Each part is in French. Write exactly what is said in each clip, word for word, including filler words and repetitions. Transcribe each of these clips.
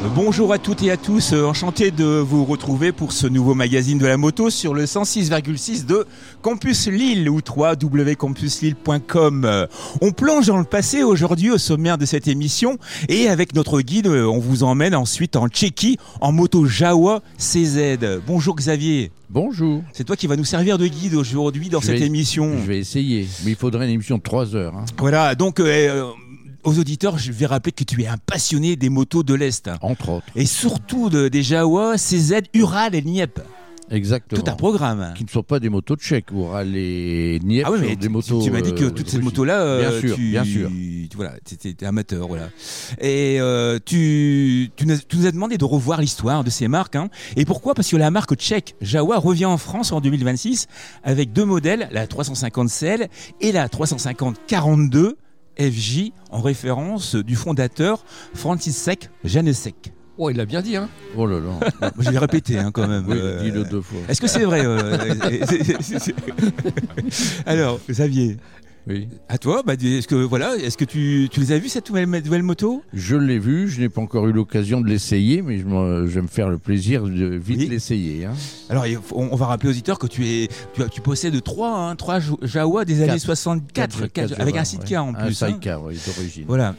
Bonjour à toutes et à tous, enchanté de vous retrouver pour ce nouveau magazine de la moto sur le cent six virgule six de Campus Lille ou w w w point campus lille point com. On plonge dans le passé aujourd'hui au sommaire de cette émission et avec notre guide, on vous emmène ensuite en Tchéquie en moto Jawa C Z. Bonjour Xavier. Bonjour. C'est toi qui vas nous servir de guide aujourd'hui dans je cette vais, émission. Je vais essayer, mais il faudrait une émission de trois heures. Hein. Voilà, donc... Euh, aux auditeurs, je vais rappeler que tu es un passionné des motos de l'Est. Entre autres. Et surtout de, des Jawa, C Z, Ural et Niep. Exactement. Tout un programme. Qui ne sont pas des motos tchèques. Ural et Niep ah oui, mais sont des tu, motos. Tu m'as dit que toutes ces motos-là, euh, bien sûr, tu, bien sûr. Tu, voilà, tu étais amateur, voilà. Et euh, tu, tu, nous, tu nous as demandé de revoir l'histoire de ces marques. Hein. Et pourquoi ? Parce que la marque tchèque Jawa revient en France en deux mille vingt-six avec deux modèles, la trois cent cinquante C L et la trois cent cinquante quarante-deux. F J en référence du fondateur František Janeček. Oh, il l'a bien dit, hein. Oh là là. Je vais répéter, hein, quand même. Oui, euh... dis-le deux fois. Est-ce que c'est vrai euh... Alors, Xavier. Oui. À toi, bah, est-ce que voilà, est-ce que tu, tu les as vus cette nouvelle, nouvelle moto ? Je l'ai vu, je n'ai pas encore eu l'occasion de l'essayer, mais je, me, je vais me faire le plaisir de vite oui. l'essayer. Hein. Alors, on, on va rappeler aux auditeurs que tu es, tu, tu possèdes trois, hein, trois Jawa des années soixante-quatre, quatre, quatre, avec un sidecar ouais. en plus. Un sidecar, hein. Oui, d'origine. Voilà.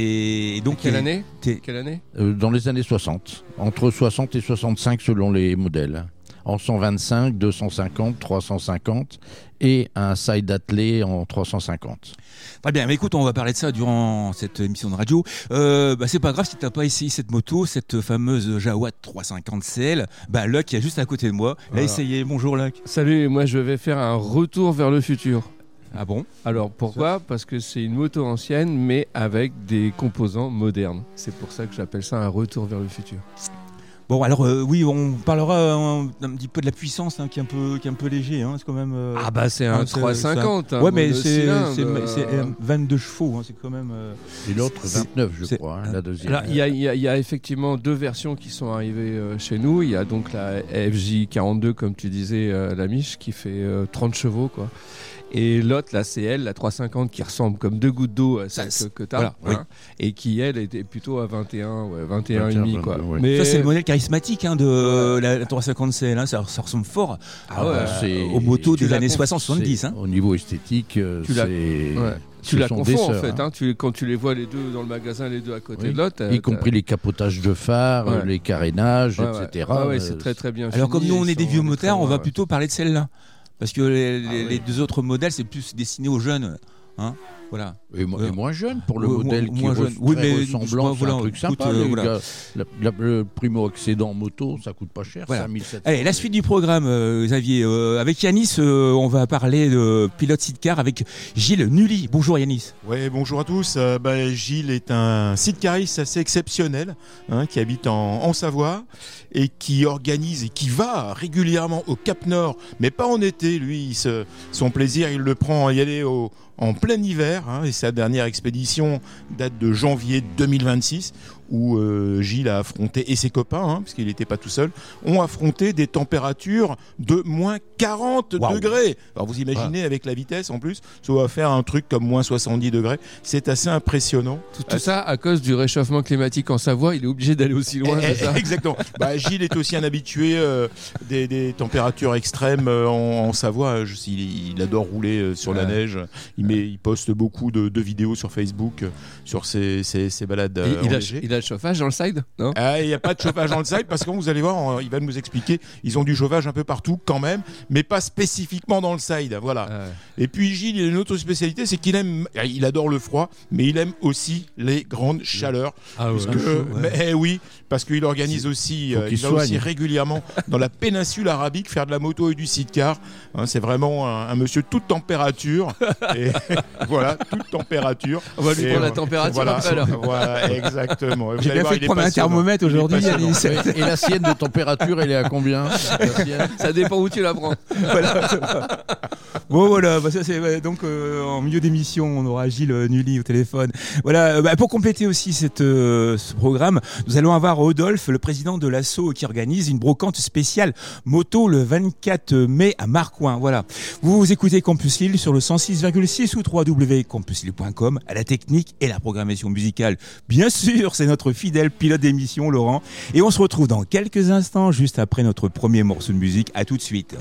Et donc quelle année Quelle année euh, Dans les années soixante, entre soixante et soixante-cinq selon les modèles. En cent vingt-cinq, deux cent cinquante, trois cent cinquante et un side attelé en trois cent cinquante. Très bien, mais écoute, on va parler de ça durant cette émission de radio. Euh, bah, c'est pas grave si t'as pas essayé cette moto, cette fameuse Jawa trois cent cinquante C L. Bah, Luc, qui est juste à côté de moi, l'a voilà. essayé. Bonjour Luc. Salut, moi je vais faire un retour vers le futur. Ah bon ? Alors pourquoi ? Parce que c'est une moto ancienne, mais avec des composants modernes. C'est pour ça que j'appelle ça un retour vers le futur. Bon alors euh, oui, on parlera un, un petit peu de la puissance hein, qui est un peu qui est un peu léger hein, c'est quand même euh, ah bah c'est un hein, trois cent cinquante un... hein, ouais mais c'est, c'est, euh... c'est vingt-deux chevaux hein, c'est quand même euh... et l'autre vingt-neuf je c'est... crois hein, la deuxième. Alors il y a il y, y a effectivement deux versions qui sont arrivées euh, chez nous, il y a donc la F J quarante-deux comme tu disais euh, la Mich qui fait euh, trente chevaux quoi. Et l'autre, la C L, la trois cent cinquante, qui ressemble comme deux gouttes d'eau à celle que, que tu as, voilà, hein, oui. et qui, elle, était plutôt à vingt et un, ouais, vingt et un virgule cinq. Quoi. Ouais. Mais ça, c'est le modèle charismatique hein, de ouais. la trois cent cinquante C L. Hein, ça, ça ressemble fort ah ouais, euh, c'est... aux motos des années soixante soixante-dix. Hein. Au niveau esthétique, euh, tu c'est... Ouais. Tu la confonds en fait, hein. Tu, quand tu les vois les deux dans le magasin, les deux à côté oui. de l'autre. Y compris les capotages de phare, ouais. les carénages, ouais, et cetera. Ah ouais, c'est très très bien. Alors comme nous on est des vieux motards, on va ouais. plutôt parler de celle-là. Parce que les, les, ah oui. les deux autres modèles, c'est plus destiné aux jeunes. Hein voilà. Et, mo- et moins jeune pour le euh, modèle mo- qui moins est jeune. Oui, mais ressemblant, c'est voilà, un truc écoute, sympa. Euh, les voilà. gars, la, la, le primo-accédant moto, ça coûte pas cher, voilà. cinq mille sept cents. Allez, la suite du programme, euh, Xavier. Euh, avec Yanis, euh, on va parler de pilote sidecar avec Gilles Nully. Bonjour Yanis. Oui, bonjour à tous. Euh, bah, Gilles est un sidecariste assez exceptionnel hein, qui habite en, en Savoie et qui organise et qui va régulièrement au Cap Nord, mais pas en été. Lui, il se, son plaisir, il le prend à y aller au en plein hiver, hein, et sa dernière expédition date de janvier deux mille vingt-six, où euh, Gilles a affronté, et ses copains, hein, parce qu'il n'était pas tout seul, ont affronté des températures de moins quarante wow. degrés. Alors vous imaginez wow. avec la vitesse en plus, ça va faire un truc comme moins soixante-dix degrés. C'est assez impressionnant. Tout, tout ça à cause du réchauffement climatique en Savoie, il est obligé d'aller aussi loin. Et, c'est ça exactement. Bah, Gilles est aussi un habitué euh, des, des températures extrêmes euh, en, en Savoie. Je, il, il adore rouler euh, sur ouais. la neige. Il, met, il poste beaucoup de, de vidéos sur Facebook euh, sur ses, ses, ses balades euh, il, a, enneigées. il a le chauffage dans le side, non ? Ah, il n'y a pas de chauffage dans le side parce que vous allez voir, il va nous expliquer. Ils ont du chauffage un peu partout quand même, mais pas spécifiquement dans le side. Voilà. Ah ouais. Et puis Gilles, il a une autre spécialité, c'est qu'il aime, il adore le froid, mais il aime aussi les grandes chaleurs. Ah ouais, que, chaud, ouais. Mais oui, parce qu'il organise aussi, euh, il va aussi régulièrement dans la péninsule arabique faire de la moto et du sidecar. Hein, c'est vraiment un, un monsieur toute température. Et voilà, toute température. On va lui et prendre euh, la température voilà, après alors. Voilà, exactement. J'ai bien fait de prendre un thermomètre aujourd'hui. Et la sienne de température, elle est à combien ? Ça dépend où tu la prends. Voilà. Bon voilà, bah, ça c'est donc euh, en milieu d'émission, on aura Gilles euh, Nully au téléphone. Voilà, bah, pour compléter aussi cette, euh, ce programme, nous allons avoir Rodolphe, le président de l'asso qui organise une brocante spéciale moto le vingt-quatre mai à Marcoing. Voilà. Vous écoutez Campus Lille sur le cent six virgule six ou w w w point campus lille point com à la technique et la programmation musicale. Bien sûr, c'est notre notre fidèle pilote d'émission, Laurent. Et on se retrouve dans quelques instants, juste après notre premier morceau de musique. À tout de suite.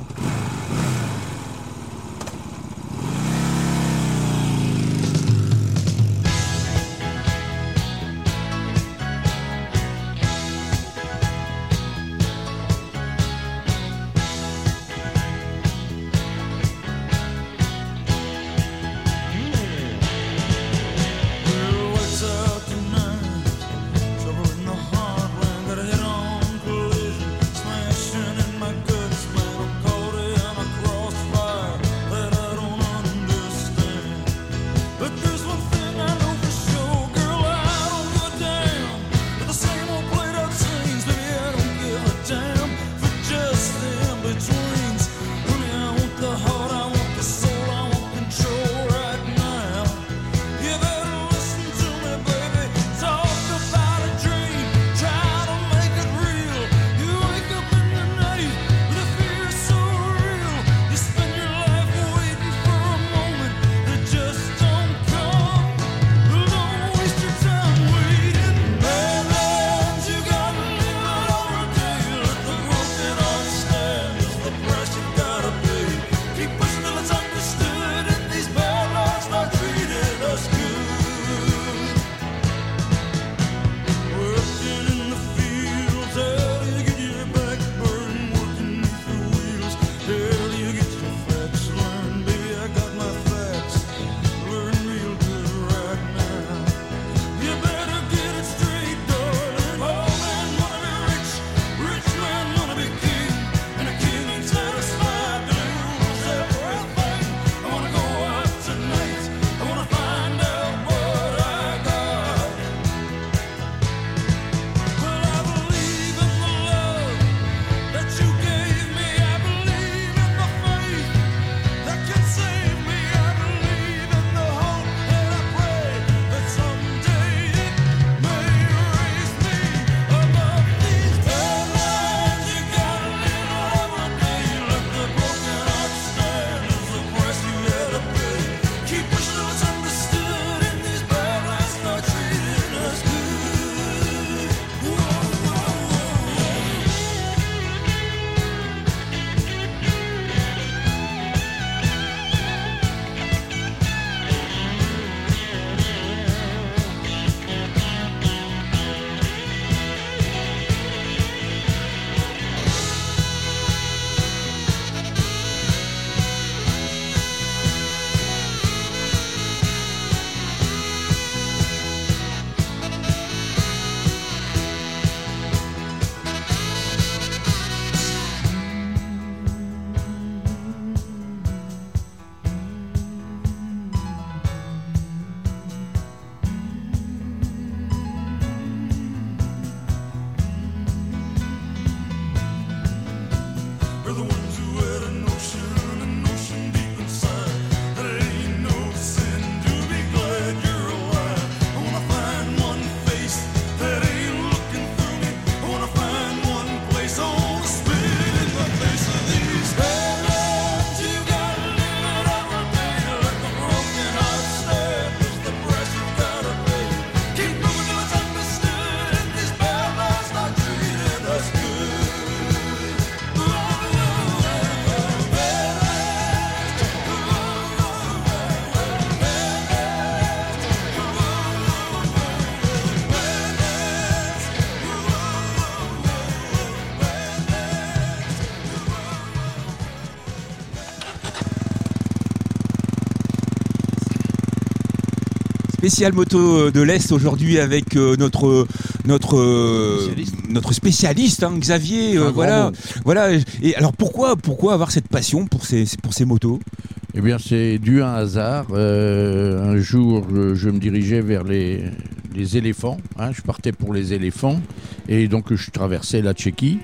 Spécial moto de l'Est aujourd'hui avec euh, notre notre euh, Spécialiste. notre spécialiste hein, Xavier. euh, Un grand voilà, mot. voilà. Et alors pourquoi pourquoi avoir cette passion pour ces pour ces motos? Eh bien, c'est dû à un hasard. Euh, un jour, je, je me dirigeais vers les, les éléphants. Hein, je partais pour les éléphants. Et donc, je traversais la Tchéquie,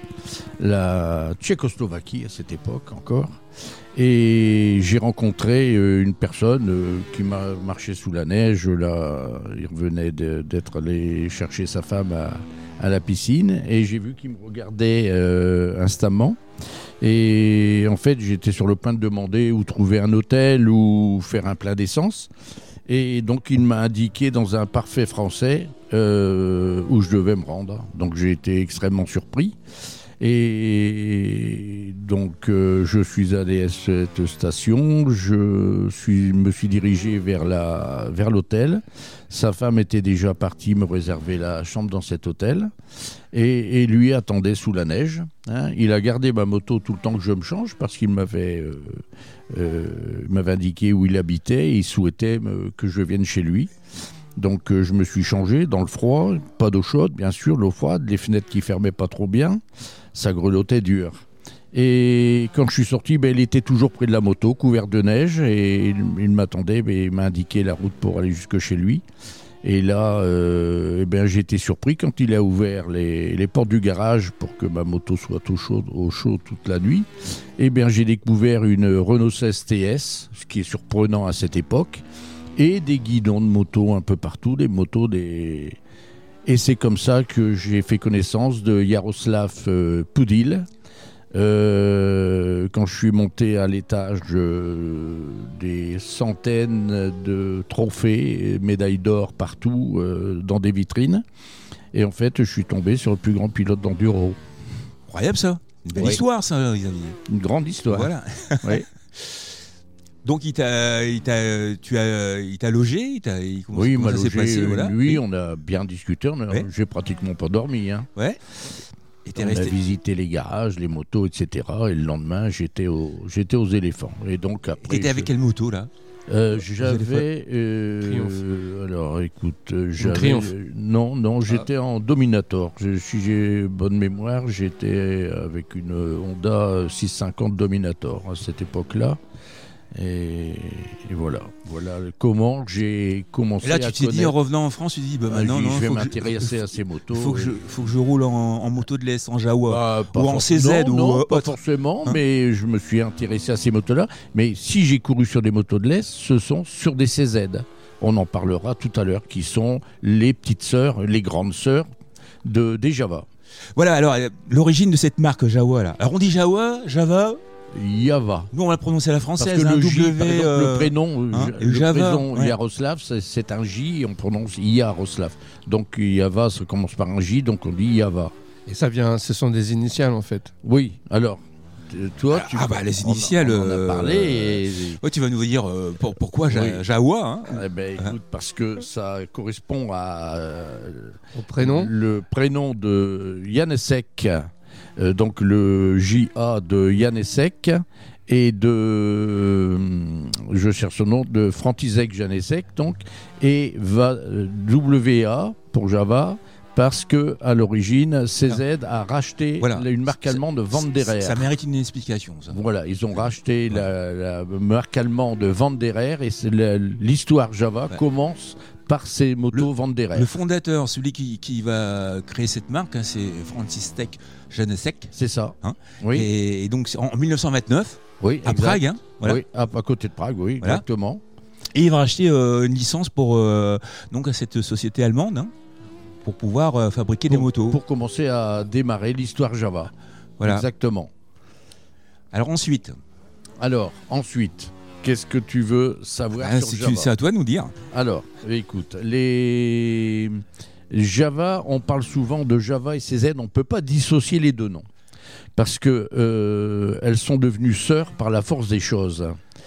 la Tchécoslovaquie à cette époque encore. Et j'ai rencontré euh, une personne euh, qui m'a marché sous la neige. Là, il revenait de- d'être allé chercher sa femme à, à la piscine. Et j'ai vu qu'il me regardait euh, instamment. Et en fait, j'étais sur le point de demander où trouver un hôtel ou faire un plein d'essence. Et donc il m'a indiqué dans un parfait français euh, où je devais me rendre. Donc j'ai été extrêmement surpris. Et donc euh, je suis allé à cette station, je suis, me suis dirigé vers, la, vers l'hôtel. Sa femme était déjà partie me réserver la chambre dans cet hôtel. Et, et lui attendait sous la neige. Hein. Il a gardé ma moto tout le temps que je me change parce qu'il m'avait, euh, euh, m'avait indiqué où il habitait et il souhaitait me, que je vienne chez lui. Donc euh, je me suis changé dans le froid, pas d'eau chaude bien sûr, l'eau froide, les fenêtres qui fermaient pas trop bien, ça grelottait dur. Et quand je suis sorti, ben, il était toujours près de la moto, couvert de neige, et il, il m'attendait, ben, il m'a indiqué la route pour aller jusque chez lui. Et là, euh, eh ben, j'ai été surpris quand il a ouvert les, les portes du garage pour que ma moto soit au chaud, au chaud toute la nuit. Eh bien, j'ai découvert une Renault seize T S, ce qui est surprenant à cette époque, et des guidons de moto un peu partout, des motos, des... Et c'est comme ça que j'ai fait connaissance de Jaroslav euh, Pudil. Euh, quand je suis monté à l'étage euh, des centaines de trophées, médailles d'or partout euh, dans des vitrines. Et en fait, je suis tombé sur le plus grand pilote d'enduro. Incroyable ça. Une belle Oui. histoire ça. Ils avaient- Une grande histoire. Voilà. Oui. Donc il t'a, il t'a, tu as, il t'a logé, il t'a, il- comment, Oui, il comment m'a ça s'est logé passé, une voilà. nuit, on a bien discuté, on a- Ouais. j'ai pratiquement pas dormi. Hein. Ouais. Et t'es On a resté. visité les garages, les motos, et cetera. Et le lendemain, j'étais, au, j'étais aux éléphants. Et donc après, T'étais avec je- quelle moto là? Euh, j'avais. euh, Triomphe. alors, écoute, euh, j'avais. Triomphe. euh, non, non, j'étais en Dominator. Je, si j'ai bonne mémoire, j'étais avec une Honda six cent cinquante Dominator à cette époque-là. Et, et voilà, voilà comment j'ai commencé Et là, à tu t'es dit connaître- en revenant en France, tu te dis bah Ah, maintenant, je dis, non, je vais faut que m'intéresser à ces motos. faut que je, et- faut que je roule en, en moto de l'Est, en Jawa. Bah, pas ou en for- C Z, non, ou, non, euh, pas autre. forcément, Hein mais je me suis intéressé à ces motos-là. Mais si j'ai couru sur des motos de l'Est, ce sont sur des C Z. On en parlera tout à l'heure, qui sont les petites sœurs, les grandes sœurs de, des Java. Voilà. Alors euh, l'origine de cette marque Jawa là. Alors on dit Jawa, Java. Java. Nous on va le prononcer à la Parce française. que hein, le J, W, par exemple, euh, le prénom, hein, le Java, prénom ouais. Jaroslav, c'est, c'est un J et on prononce Jaroslav. Donc Java, ça commence par un J, donc on dit Java. Et ça vient, ce sont des initiales en fait. Oui, alors, t- toi, tu Ah bah les on a- initiales. on en a euh, parlé et... Ouais, tu vas nous dire euh, pour- pourquoi Ja- Oui. Jawa. Hein. Eh ben, écoute, parce que ça correspond à euh, Au prénom. le prénom de Janesek, euh, donc le J A de Janesek, et de, euh, je cherche son nom, de František Janesek, donc, et va, euh, W A pour Java, parce que à l'origine, C Z a racheté Voilà. une marque Ça- allemande Ça, Wanderer. ça mérite une explication. Ça. Voilà, ils ont racheté la, la marque allemande Wanderer et c'est la- l'histoire Java Ouais. commence par ces motos Wanderer. Le fondateur, celui qui, qui va créer cette marque, hein, c'est František Janesek. C'est ça. Hein Oui, Et, et donc c'est en mille neuf cent vingt-neuf, oui, à exact. Prague. Hein, voilà. Oui, à, à côté de Prague, oui, Voilà. exactement. Et il va racheter euh, une licence pour euh, donc à cette société allemande hein, pour pouvoir euh, fabriquer des Pour- motos. Pour commencer à démarrer l'histoire Java. Voilà. Exactement. Alors ensuite, Alors, ensuite, qu'est-ce que tu veux savoir ah, sur c'est, Java tu- c'est à toi de nous dire. Alors, écoute, les Java, on parle souvent de Java et C Z, on ne peut pas dissocier les deux noms. Parce que euh, elles sont devenues sœurs par la force des choses.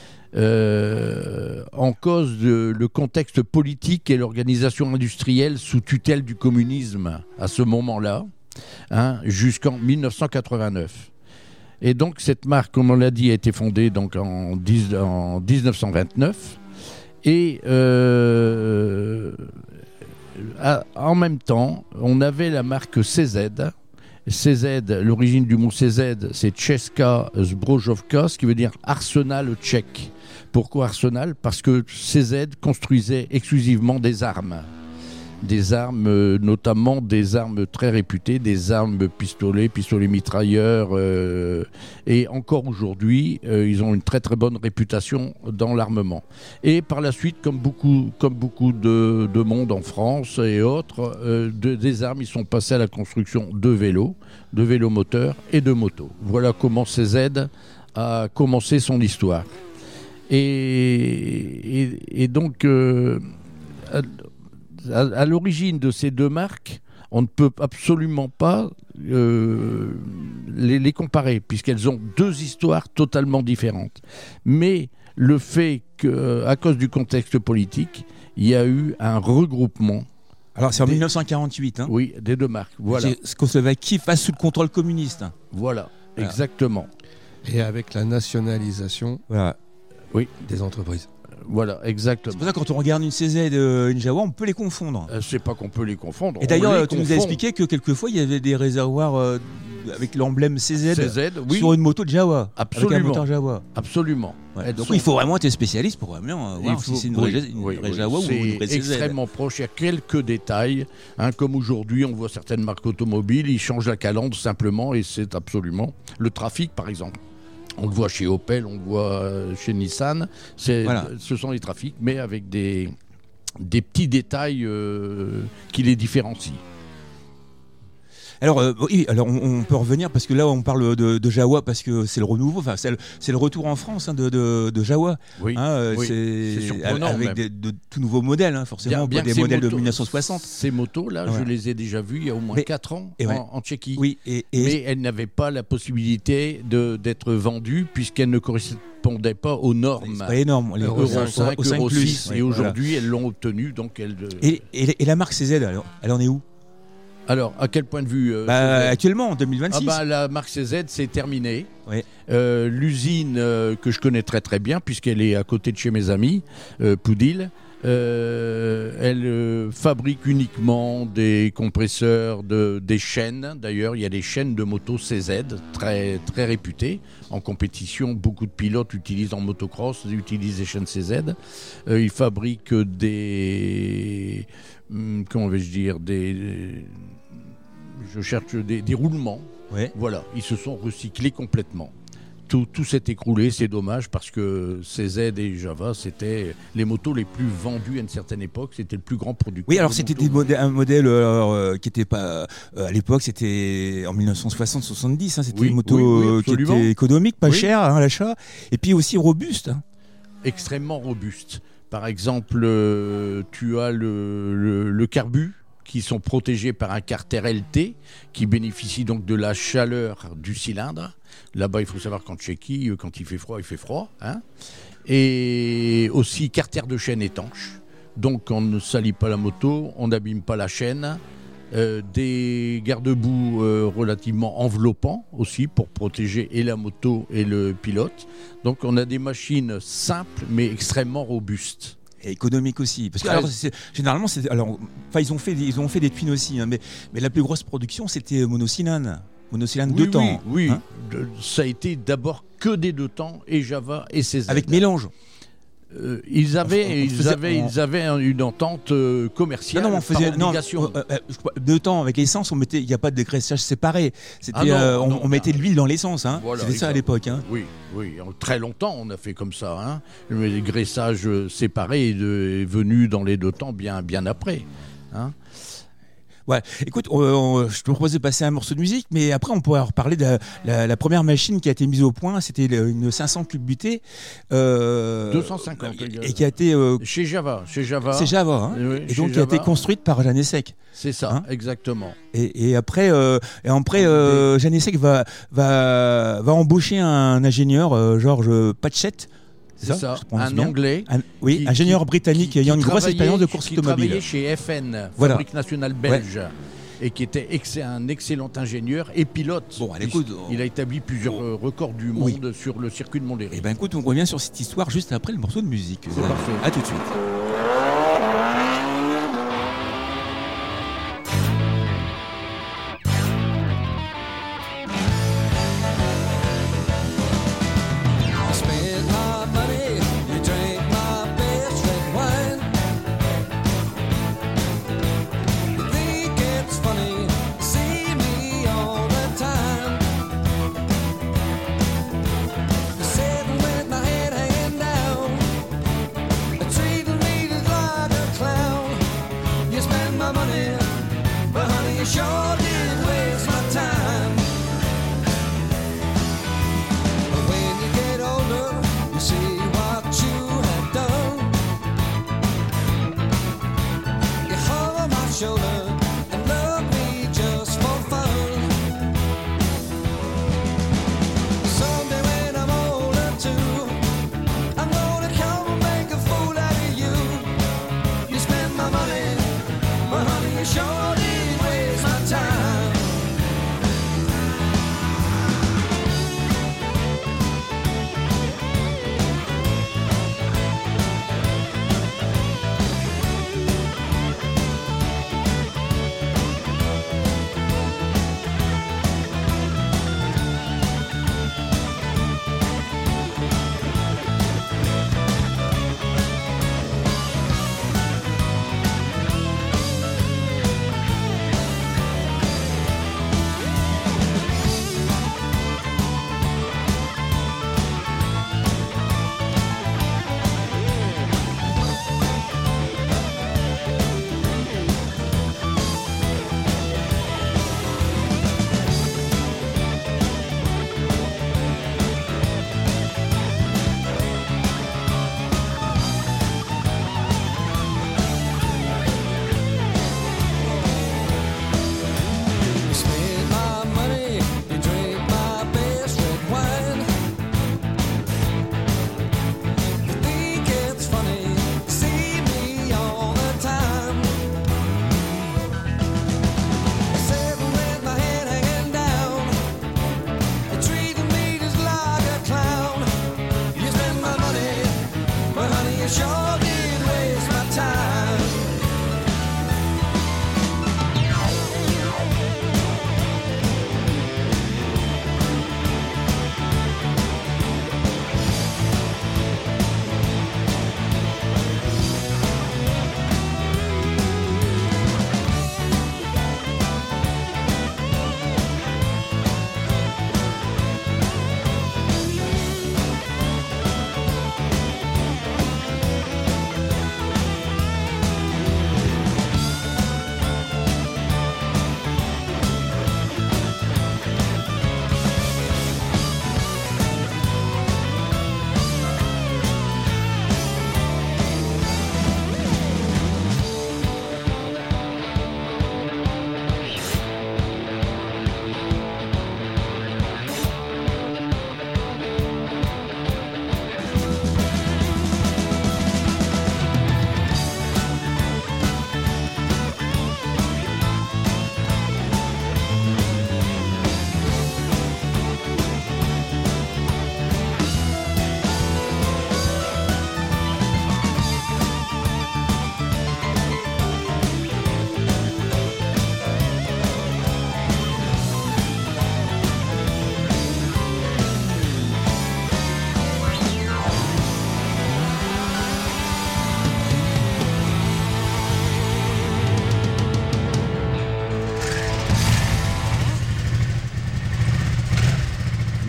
Euh, en cause de, le contexte politique et l'organisation industrielle sous tutelle du communisme à ce moment-là, hein, jusqu'en mille neuf cent quatre-vingt-neuf. Et donc cette marque, comme on l'a dit, a été fondée donc en, dix, en dix-neuf cent vingt-neuf. Et euh, à, en même temps, on avait la marque C Z. C Z, l'origine du mot C Z, c'est Česká zbrojovka, ce qui veut dire arsenal tchèque. Pourquoi arsenal ? Parce que C Z construisait exclusivement des armes. Des armes, euh, notamment des armes très réputées, des armes pistolets, pistolets mitrailleurs. Euh, et encore aujourd'hui, euh, ils ont une très très bonne réputation dans l'armement. Et par la suite, comme beaucoup, comme beaucoup de, de monde en France et autres, euh, de, des armes, ils sont passés à la construction de vélos, de vélos moteurs et de motos. Voilà comment C Z a commencé son histoire. Et, et, et donc, euh, à, à, à l'origine de ces deux marques, on ne peut absolument pas euh, les, les comparer, puisqu'elles ont deux histoires totalement différentes. Mais le fait qu'à cause du contexte politique, il y a eu un regroupement. Alors c'est en des, dix-neuf cent quarante-huit. Hein. Oui, des deux marques. Voilà. Tchécoslovaquie face sous le contrôle communiste. Voilà, voilà. Exactement. Et avec la nationalisation voilà. Oui. des entreprises. Voilà, exactement. C'est pour ça que quand on regarde une C Z et une Jawa, on peut les confondre. Euh, c'est pas qu'on peut les confondre. Et d'ailleurs, tu confond. nous as expliqué que quelquefois, il y avait des réservoirs euh, avec l'emblème C Z, C Z oui. sur une moto de Jawa. Absolument. Avec un moteur Jawa. Absolument. Ouais, donc sont... il faut vraiment être spécialiste pour vraiment voir faut... si c'est une oui, vraie, une oui, vraie oui. Jawa ou une vraie C Z. C'est extrêmement proche. Il y a quelques détails. Hein, comme aujourd'hui, on voit certaines marques automobiles, ils changent la calandre simplement et c'est absolument... Le trafic, par exemple. On le voit chez Opel, on le voit chez Nissan. C'est, voilà. Ce sont les trafics, mais avec des, des petits détails euh, qui les différencient. Alors, euh, oui, alors on, on peut revenir parce que là on parle de, de Jawa parce que c'est le renouveau, enfin c'est le, c'est le retour en France hein, de, de, de Jawa. Oui, hein, oui. C'est, c'est surprenant avec des, de tout nouveaux modèles, hein, forcément, bien, bien des modèles motos, de dix-neuf cent soixante. Ces motos-là, ouais. je les ai déjà vues il y a au moins mais, quatre ans en, ouais. en Tchéquie. Oui, et, et mais elles n'avaient pas la possibilité de, d'être vendues puisqu'elles ne correspondaient pas aux normes. C'est pas énorme, les Euro cinq, Euro six, ouais, et aujourd'hui voilà. elles l'ont obtenu. Donc elles, et, et, et la marque C Z, alors, elle en est où? Alors, à quel point de vue euh, bah, actuellement, en deux mille vingt-six. Ah bah, la marque C Z, c'est terminé. Oui. Euh, l'usine euh, que je connais très très bien, puisqu'elle est à côté de chez mes amis, euh, Poudil, euh, elle euh, fabrique uniquement des compresseurs, de, des chaînes. D'ailleurs, il y a des chaînes de moto C Z très, très réputées. En compétition, beaucoup de pilotes utilisent en motocross, ils utilisent des chaînes C Z. Euh, ils fabriquent des... Hum, comment vais-je dire des... Je cherche des, des roulements. Ouais. Voilà, ils se sont recyclés complètement. Tout, tout s'est écroulé, c'est dommage parce que C Z et Java, c'était les motos les plus vendues à une certaine époque. C'était le plus grand producteur. Oui, alors de c'était motos. Des modèles, un modèle alors, euh, qui était pas euh, à l'époque, c'était en dix-neuf cent soixante soixante-dix. Hein, c'était oui, une moto oui, oui, qui était économique, pas oui. chère hein, à l'achat, et puis aussi robuste. Hein. Extrêmement robuste. Par exemple, euh, tu as le, le, le carbu, qui sont protégés par un carter L T, qui bénéficie donc de la chaleur du cylindre. Là-bas, il faut savoir qu'en Tchéquie, quand il fait froid, il fait froid. Hein. Et aussi carter de chaîne étanche. Donc, on ne salit pas la moto, on n'abîme pas la chaîne. Euh, des garde-boue euh, relativement enveloppants aussi pour protéger et la moto et le pilote. Donc, on a des machines simples mais extrêmement robustes. Et économique aussi, parce que alors, c'est, généralement, c'est, alors, enfin, ils ont fait, ils ont fait des twins aussi, hein, mais, mais la plus grosse production, c'était monocylindre, monocylindre oui, deux temps. Oui, hein. oui. Ça a été d'abord que des deux temps et Java et C Z. Avec mélange. Euh, ils avaient, on, on ils, faisait, avaient on... ils avaient une entente euh, commerciale. Non, non, on faisait par obligation. Non, euh, euh, deux temps avec l'essence, on mettait, il n'y a pas de dégraissage séparé. C'était, ah non, euh, on, non, on mettait non. de l'huile dans l'essence, hein. Voilà, c'était ça à l'époque. Hein. Oui, oui, très longtemps on a fait comme ça. Hein. Mais les graissages séparés est, de, est venu dans les deux temps bien, bien après. Hein. Ouais, écoute, on, on, je te propose de passer un morceau de musique, mais après on pourrait reparler de la, la, la première machine qui a été mise au point, c'était une cinq cents cube butée. Euh, deux cent cinquante. Et qui a été... Euh, chez Java. Chez Java. C'est Java, hein, oui, et donc qui a été construite par Janecek. C'est ça, hein, exactement. Et, et après, euh, et après euh, Janecek va, va, va embaucher un ingénieur, euh, Georges Patchett. C'est ça, ça un anglais. Un, oui, qui, ingénieur britannique qui, ayant une grosse expérience de course qui automobile. Qui travaillait chez F N, voilà. Fabrique nationale belge, ouais. et qui était ex- un excellent ingénieur et pilote. Bon, allez, écoute, il a établi plusieurs oh. records du monde oui. sur le circuit de Montlhéry. Et ben écoute, on revient sur cette histoire juste après le morceau de musique. C'est parfait. À tout de suite. Sitting with my head hanging down, treating me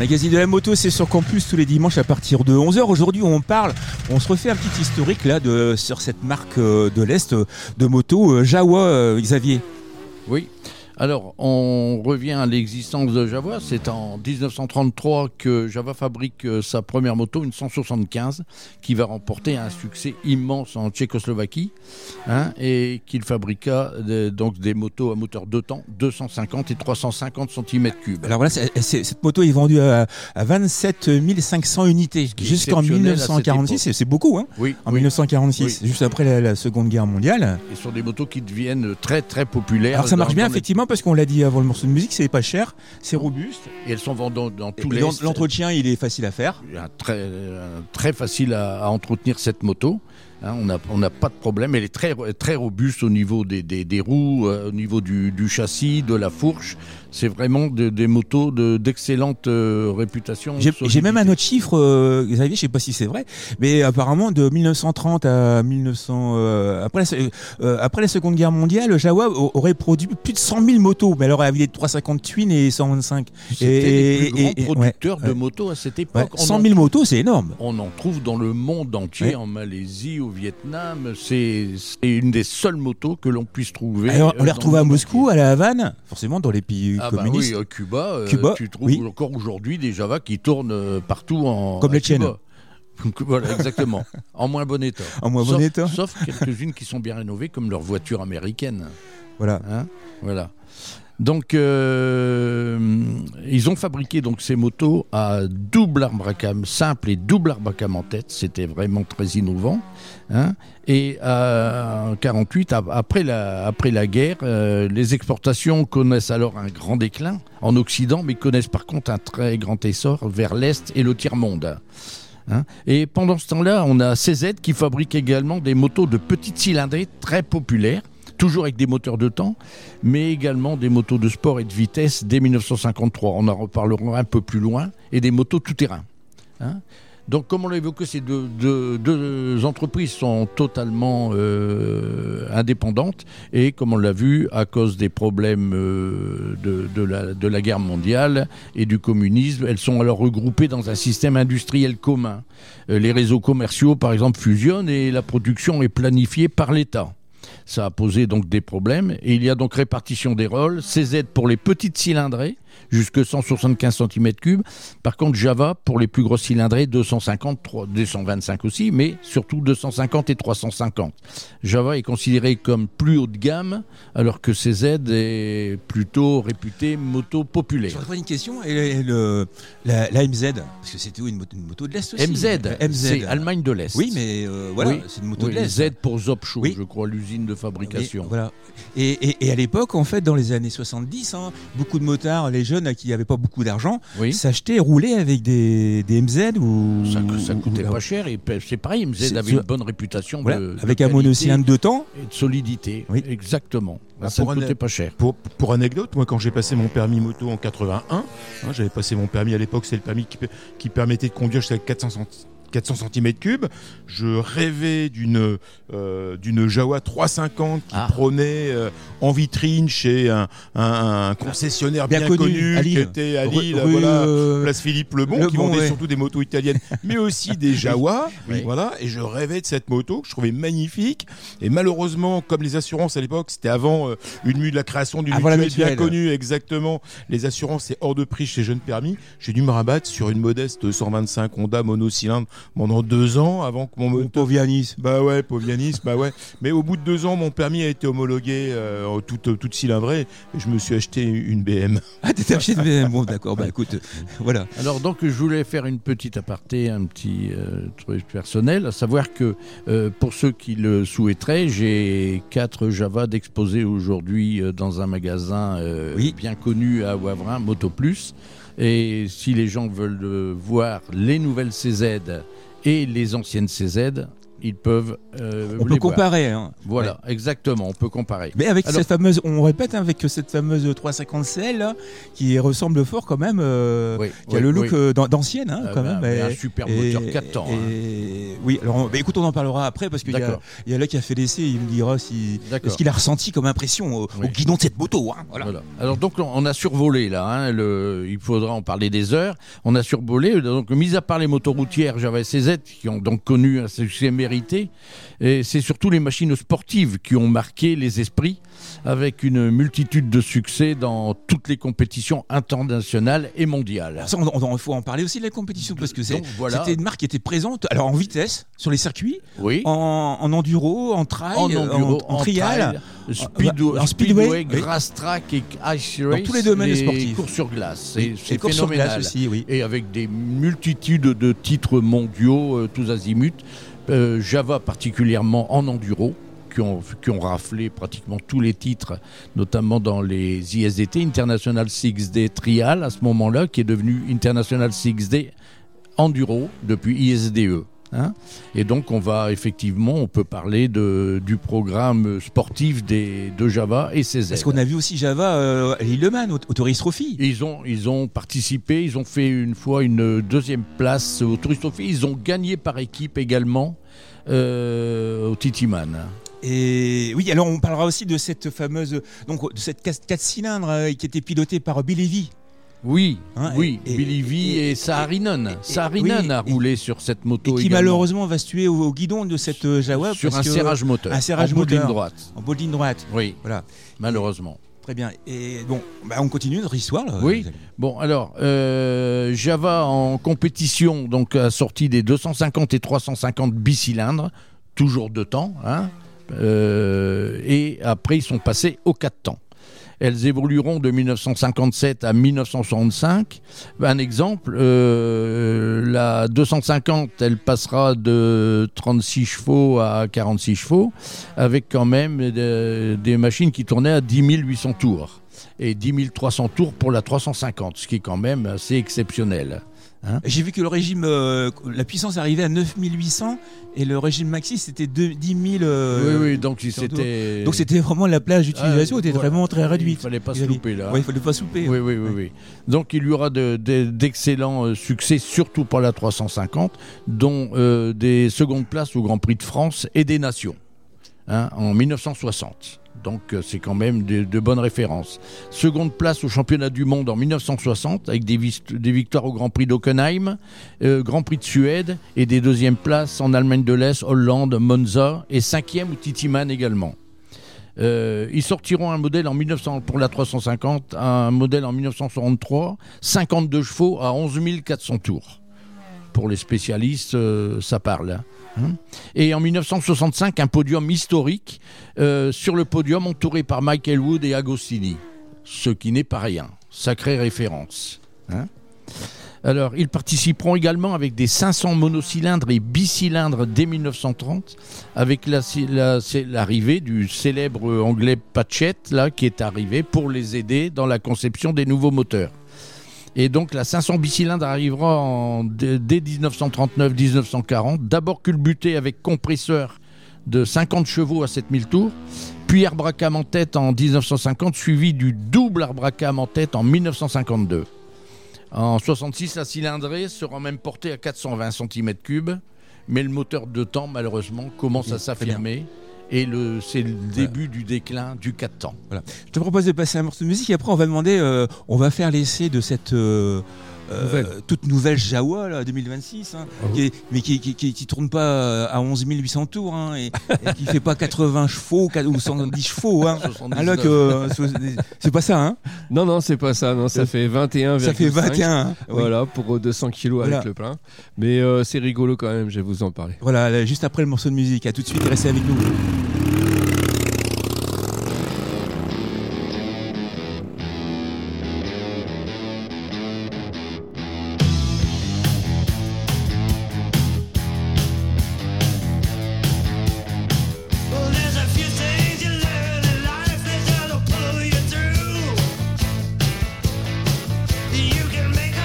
Magazine de la moto, c'est sur Campus tous les dimanches à partir de onze heures. Aujourd'hui, on parle, on se refait un petit historique là de, sur cette marque euh, de l'Est euh, de moto euh, Jawa, euh, Xavier. Oui. Alors, on revient à l'existence de Jawa. C'est en dix-neuf cent trente-trois que Jawa fabrique euh, sa première moto, une cent soixante-quinze, qui va remporter un succès immense en Tchécoslovaquie, hein, et qu'il fabriqua de, donc des motos à moteur deux temps, deux cent cinquante et trois cent cinquante centimètres cubes. Alors voilà, c'est, c'est, cette moto est vendue à, à vingt-sept mille cinq cents unités jusqu'en dix-neuf cent quarante-six. C'est, c'est beaucoup, hein. Oui. En oui. dix-neuf cent quarante-six, Oui. juste après la, la Seconde Guerre mondiale. Et sont des motos qui deviennent très très populaires. Alors ça marche dans- bien dans les- effectivement parce qu'on l'a dit avant le morceau de musique, c'est pas cher, c'est robuste. Et elles sont vendues dans tout Et l'Est. l'entretien, il est facile à faire. Un très, un très facile à, à entretenir cette moto. Hein, on n'a on n'a pas de problème. Elle est très, très robuste au niveau des, des, des roues, euh, au niveau du, du châssis, de la fourche. C'est vraiment de- des motos de, d'excellente euh, réputation. J'ai, solidité. j'ai même un autre chiffre, euh, Xavier, je sais pas si c'est vrai, mais apparemment de dix-neuf cent trente à mille neuf cents, euh, après, la, euh, après la Seconde Guerre mondiale, Jawa a- aurait produit plus de cent mille motos, mais alors avec des trois cent cinquante Twin et cent vingt-cinq. C'était et- les plus et- grands et- producteurs ouais, de ouais. motos à cette Ouais, époque. On cent en- mille motos, c'est énorme. On en trouve dans le monde entier, Ouais. en Malaisie, au Vietnam. C'est, c'est une des seules motos que l'on puisse trouver. Alors, on euh, les dans retrouve le à monde Moscou, entier. à la Havane, forcément dans les pays Ah bah communistes. oui, euh, Cuba, euh, Cuba, tu trouves oui. encore aujourd'hui des Java qui tournent euh, partout en Comme à les tiennes. Cuba. Voilà, exactement. En moins bon état. En moins bon sauf, état. Sauf quelques-unes qui sont bien rénovées, comme leurs voitures américaines. Voilà. Hein, voilà. Donc, euh, ils ont fabriqué donc ces motos à double arbre à cam simple et double arbre à cam en tête. C'était vraiment très innovant. Hein. Et euh, en quarante-huit, ap- après la, après la guerre, euh, les exportations connaissent alors un grand déclin en Occident, mais connaissent par contre un très grand essor vers l'Est et le tiers-monde. Hein. Et pendant ce temps-là, on a C Z qui fabrique également des motos de petite cylindrée très populaires, toujours avec des moteurs de temps, mais également des motos de sport et de vitesse dès dix-neuf cent cinquante-trois. On en reparlera un peu plus loin, et des motos tout-terrain. Hein. Donc, comme on l'a évoqué, ces deux, deux, deux entreprises sont totalement euh, indépendantes, et comme on l'a vu, à cause des problèmes euh, de, de, la, de la guerre mondiale et du communisme, elles sont alors regroupées dans un système industriel commun. Euh, les réseaux commerciaux, par exemple, fusionnent et la production est planifiée par l'État. Ça a posé donc des problèmes, et il y a donc répartition des rôles. C Z pour les petites cylindrées, jusque cent soixante-quinze centimètres cubes. Par contre, Java pour les plus grosses cylindrées, deux cent cinquante, deux cent vingt-cinq aussi, mais surtout deux cent cinquante et trois cent cinquante. Java est considéré comme plus haut de gamme, alors que C Z est plutôt réputé moto populaire. Je voudrais une question. Et, et le, la, la M Z, parce que c'était une moto, une moto de l'Est aussi. M Z, M Z. c'est Allemagne de l'Est. Oui, mais euh, voilà, Oui. c'est une moto Oui, de l'Est. Z pour Zopcho, Oui. je crois, l'usine de fabrication. Et, voilà. Et, et, et à l'époque, en fait, dans les années soixante-dix, hein, beaucoup de motards, les jeunes à qui n'avaient pas beaucoup d'argent, Oui. s'achetaient et roulaient avec des, des M Z ou Ça, ça coûtait ou- pas cher, et c'est pareil, M Z C'est- avait une bonne réputation Voilà, de, de avec un qualité monocylindre de temps. et de solidité. Oui. Exactement. Ah, Ça ne pour un- coûtait pas cher. Pour, pour anecdote, moi quand j'ai passé mon permis moto en quatre-vingt-un, hein, j'avais passé mon permis à l'époque, c'est le permis qui, qui permettait de conduire jusqu'à quatre cents centimètres cubes. Je rêvais d'une euh, d'une Jawa trois cent cinquante qui Ah. prônait euh, en vitrine chez un, un- un concessionnaire bien, Bien connu, à qui Lille. était à Rue- Lille, rue, voilà, euh, place Philippe Lebon, Le qui Bon, vendait ouais. surtout des motos italiennes, mais aussi des Jawa. Oui. Voilà, et je rêvais de cette moto que je trouvais magnifique. Et malheureusement, comme les assurances à l'époque, c'était avant euh, une mu- la création du Avant la mutuelle bien mutuelle. connue, exactement. Les assurances, c'est hors de prix chez Jeunes Permis. J'ai dû me rabattre sur une modeste cent vingt-cinq Honda monocylindre pendant deux ans avant que mon Ou moteur. Povianis. Bah ouais, Povianis, bah ouais. Mais au bout de deux ans, mon permis a été homologué euh, en toute, toute cylindrée et je me suis acheté une B M. Ah, t'étais acheté de B M. Bon, d'accord, bah écoute, euh, voilà. Alors donc je voulais faire une petite aparté, un petit euh, truc personnel, à savoir que euh, pour ceux qui le souhaiteraient, j'ai quatre Java d'exposés aujourd'hui euh, dans un magasin euh, Oui. bien connu à Wavrin, Moto Plus. Et si les gens veulent euh, voir les nouvelles C Z et les anciennes C Z, ils peuvent euh, On peut les voir. comparer. Hein. Voilà, ouais. exactement, on peut comparer. Mais avec Alors, cette fameuse, on répète, hein, avec cette fameuse trois cent cinquante C L là, qui ressemble fort quand même, euh, oui, qui a oui, le look oui. euh, d'ancienne hein, euh, quand ben, même. Un et, super et, moteur quatre temps. Et, hein. Oui, alors bah, écoute, on en parlera après parce qu'il y a, il y a là qui a fait l'essai, il me dira si, ce qu'il a ressenti comme impression au, oui. au guidon de cette moto. Hein, voilà. Voilà. Alors donc on a survolé là, hein, le, il faudra en parler des heures. On a survolé, donc mis à part les motos routières Java C Z qui ont donc connu un succès mérité, et c'est surtout les machines sportives qui ont marqué les esprits avec une multitude de succès dans toutes les compétitions internationales et mondiales. Ça, on, on, on faut en parler aussi de la compétition parce que c'est, donc, voilà. c'était une marque qui était présente alors en vitesse sur les circuits, oui. en, en enduro, en trail, en, enduro, en, en, en trial, speedway, en speedway, speedway oui. grass track et ice race, dans tous les domaines sportifs. Courses sur glace, c'est, c'est phénoménal aussi, oui. Et avec des multitudes de titres mondiaux euh, tous azimuts. Euh, Java particulièrement en enduro. Qui ont, qui ont raflé pratiquement tous les titres, notamment dans les I S D T, International six D Trial, à ce moment-là, qui est devenu International six D Enduro depuis I S D E. Hein. Et donc, on va effectivement, on peut parler de, du programme sportif des, de Java et C Z. Parce qu'on a vu aussi Java euh, à Lilleman, au, au Tourist Trophy. Ils ont, ils ont participé, ils ont fait une fois une deuxième place au Tourist Trophy. Ils ont gagné par équipe également euh, au Titiman. Et oui, alors on parlera aussi de cette fameuse, donc de cette quatre cylindres euh, qui était pilotée par Billy V. Oui, hein, oui, et, Billy V et, et, et Saarinen. Et, Saarinen oui, a roulé et, sur cette moto et qui également. malheureusement va se tuer au, au guidon de cette euh, Jawa sur parce un que, serrage moteur, un serrage en moteur, bout de ligne droite. En bout de ligne droite. Oui, voilà. Malheureusement. Et, très bien. Et bon, bah on continue notre histoire. Là. Oui. Bon, alors euh, Java en compétition donc a sorti des deux cent cinquante et trois cent cinquante bicylindres, toujours deux temps, hein. Euh, et après ils sont passés aux quatre temps. Elles évolueront de mille neuf cent cinquante-sept à mille neuf cent soixante-cinq. Un exemple, euh, la deux cent cinquante, elle passera de trente-six chevaux à quarante-six chevaux, avec quand même de, des machines qui tournaient à dix mille huit cents tours et dix mille trois cents tours pour la trois cent cinquante, ce qui est quand même assez exceptionnel. Hein. J'ai vu que le régime, euh, la puissance arrivait à neuf mille huit cents et le régime maxi c'était dix mille. Euh, oui, oui, donc c'était. Donc c'était vraiment la plage d'utilisation, ah, était voilà. vraiment très réduite. Il fallait pas se louper là. Oui, il fallait pas se louper. Oui, oui, oui, oui. Donc il y aura de, de, d'excellents succès, surtout pour la trois cent cinquante, dont euh, des secondes places au Grand Prix de France et des Nations, hein, en mille neuf cent soixante. Donc c'est quand même de, de bonnes références. Seconde place au championnat du monde en mille neuf cent soixante avec des, des victoires au Grand Prix d'Hockenheim, euh, Grand Prix de Suède et des deuxièmes places en Allemagne de l'Est, Hollande, Monza et cinquième au Titiman également. Euh, ils sortiront un modèle en mille neuf cents pour la trois cent cinquante, un modèle en mille neuf cent soixante-trois, cinquante-deux chevaux à onze mille quatre cents tours. Pour les spécialistes, euh, ça parle. Hein. Et en mille neuf cent soixante-cinq, un podium historique, euh, sur le podium entouré par Michael Wood et Agostini, ce qui n'est pas rien, sacrée référence. Hein. Alors, ils participeront également avec des cinq cents monocylindres et bicylindres dès mille neuf cent trente, avec la, la, l'arrivée du célèbre anglais Patchett, là, qui est arrivé pour les aider dans la conception des nouveaux moteurs. Et donc la cinq cents bicylindres arrivera en, dès dix-neuf cent trente-neuf dix-neuf cent quarante, d'abord culbuté avec compresseur de cinquante chevaux à sept mille tours, puis air-bracam en tête en dix-neuf cent cinquante, suivi du double air-bracam en tête en mille neuf cent cinquante-deux. En soixante-six, la cylindrée sera même portée à quatre cent vingt centimètres cubes, mais le moteur de temps, malheureusement, commence à s'affirmer. Et le, c'est le début voilà. du déclin du quatre temps. Voilà. Je te propose de passer un morceau de musique et après on va demander, euh, on va faire l'essai de cette euh, nouvelle. Euh, toute nouvelle Jawa là, deux mille vingt-six, hein, oh. qui est, mais qui, qui, qui, qui tourne pas à onze mille huit cents tours hein, et, et qui fait pas quatre-vingts chevaux ou cent dix chevaux. Hein. Alors que euh, c'est pas ça. Hein. Non, non, c'est pas ça. Non, ça fait vingt et un virgule cinq. Ça fait vingt et un. Hein. Voilà, pour deux cents kilos voilà. avec le plein. Mais euh, c'est rigolo quand même, je vais vous en parler. Voilà, là, juste après le morceau de musique. À tout de suite, restez avec nous.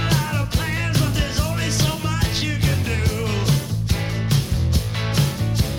Plans, but there's only so much you can do.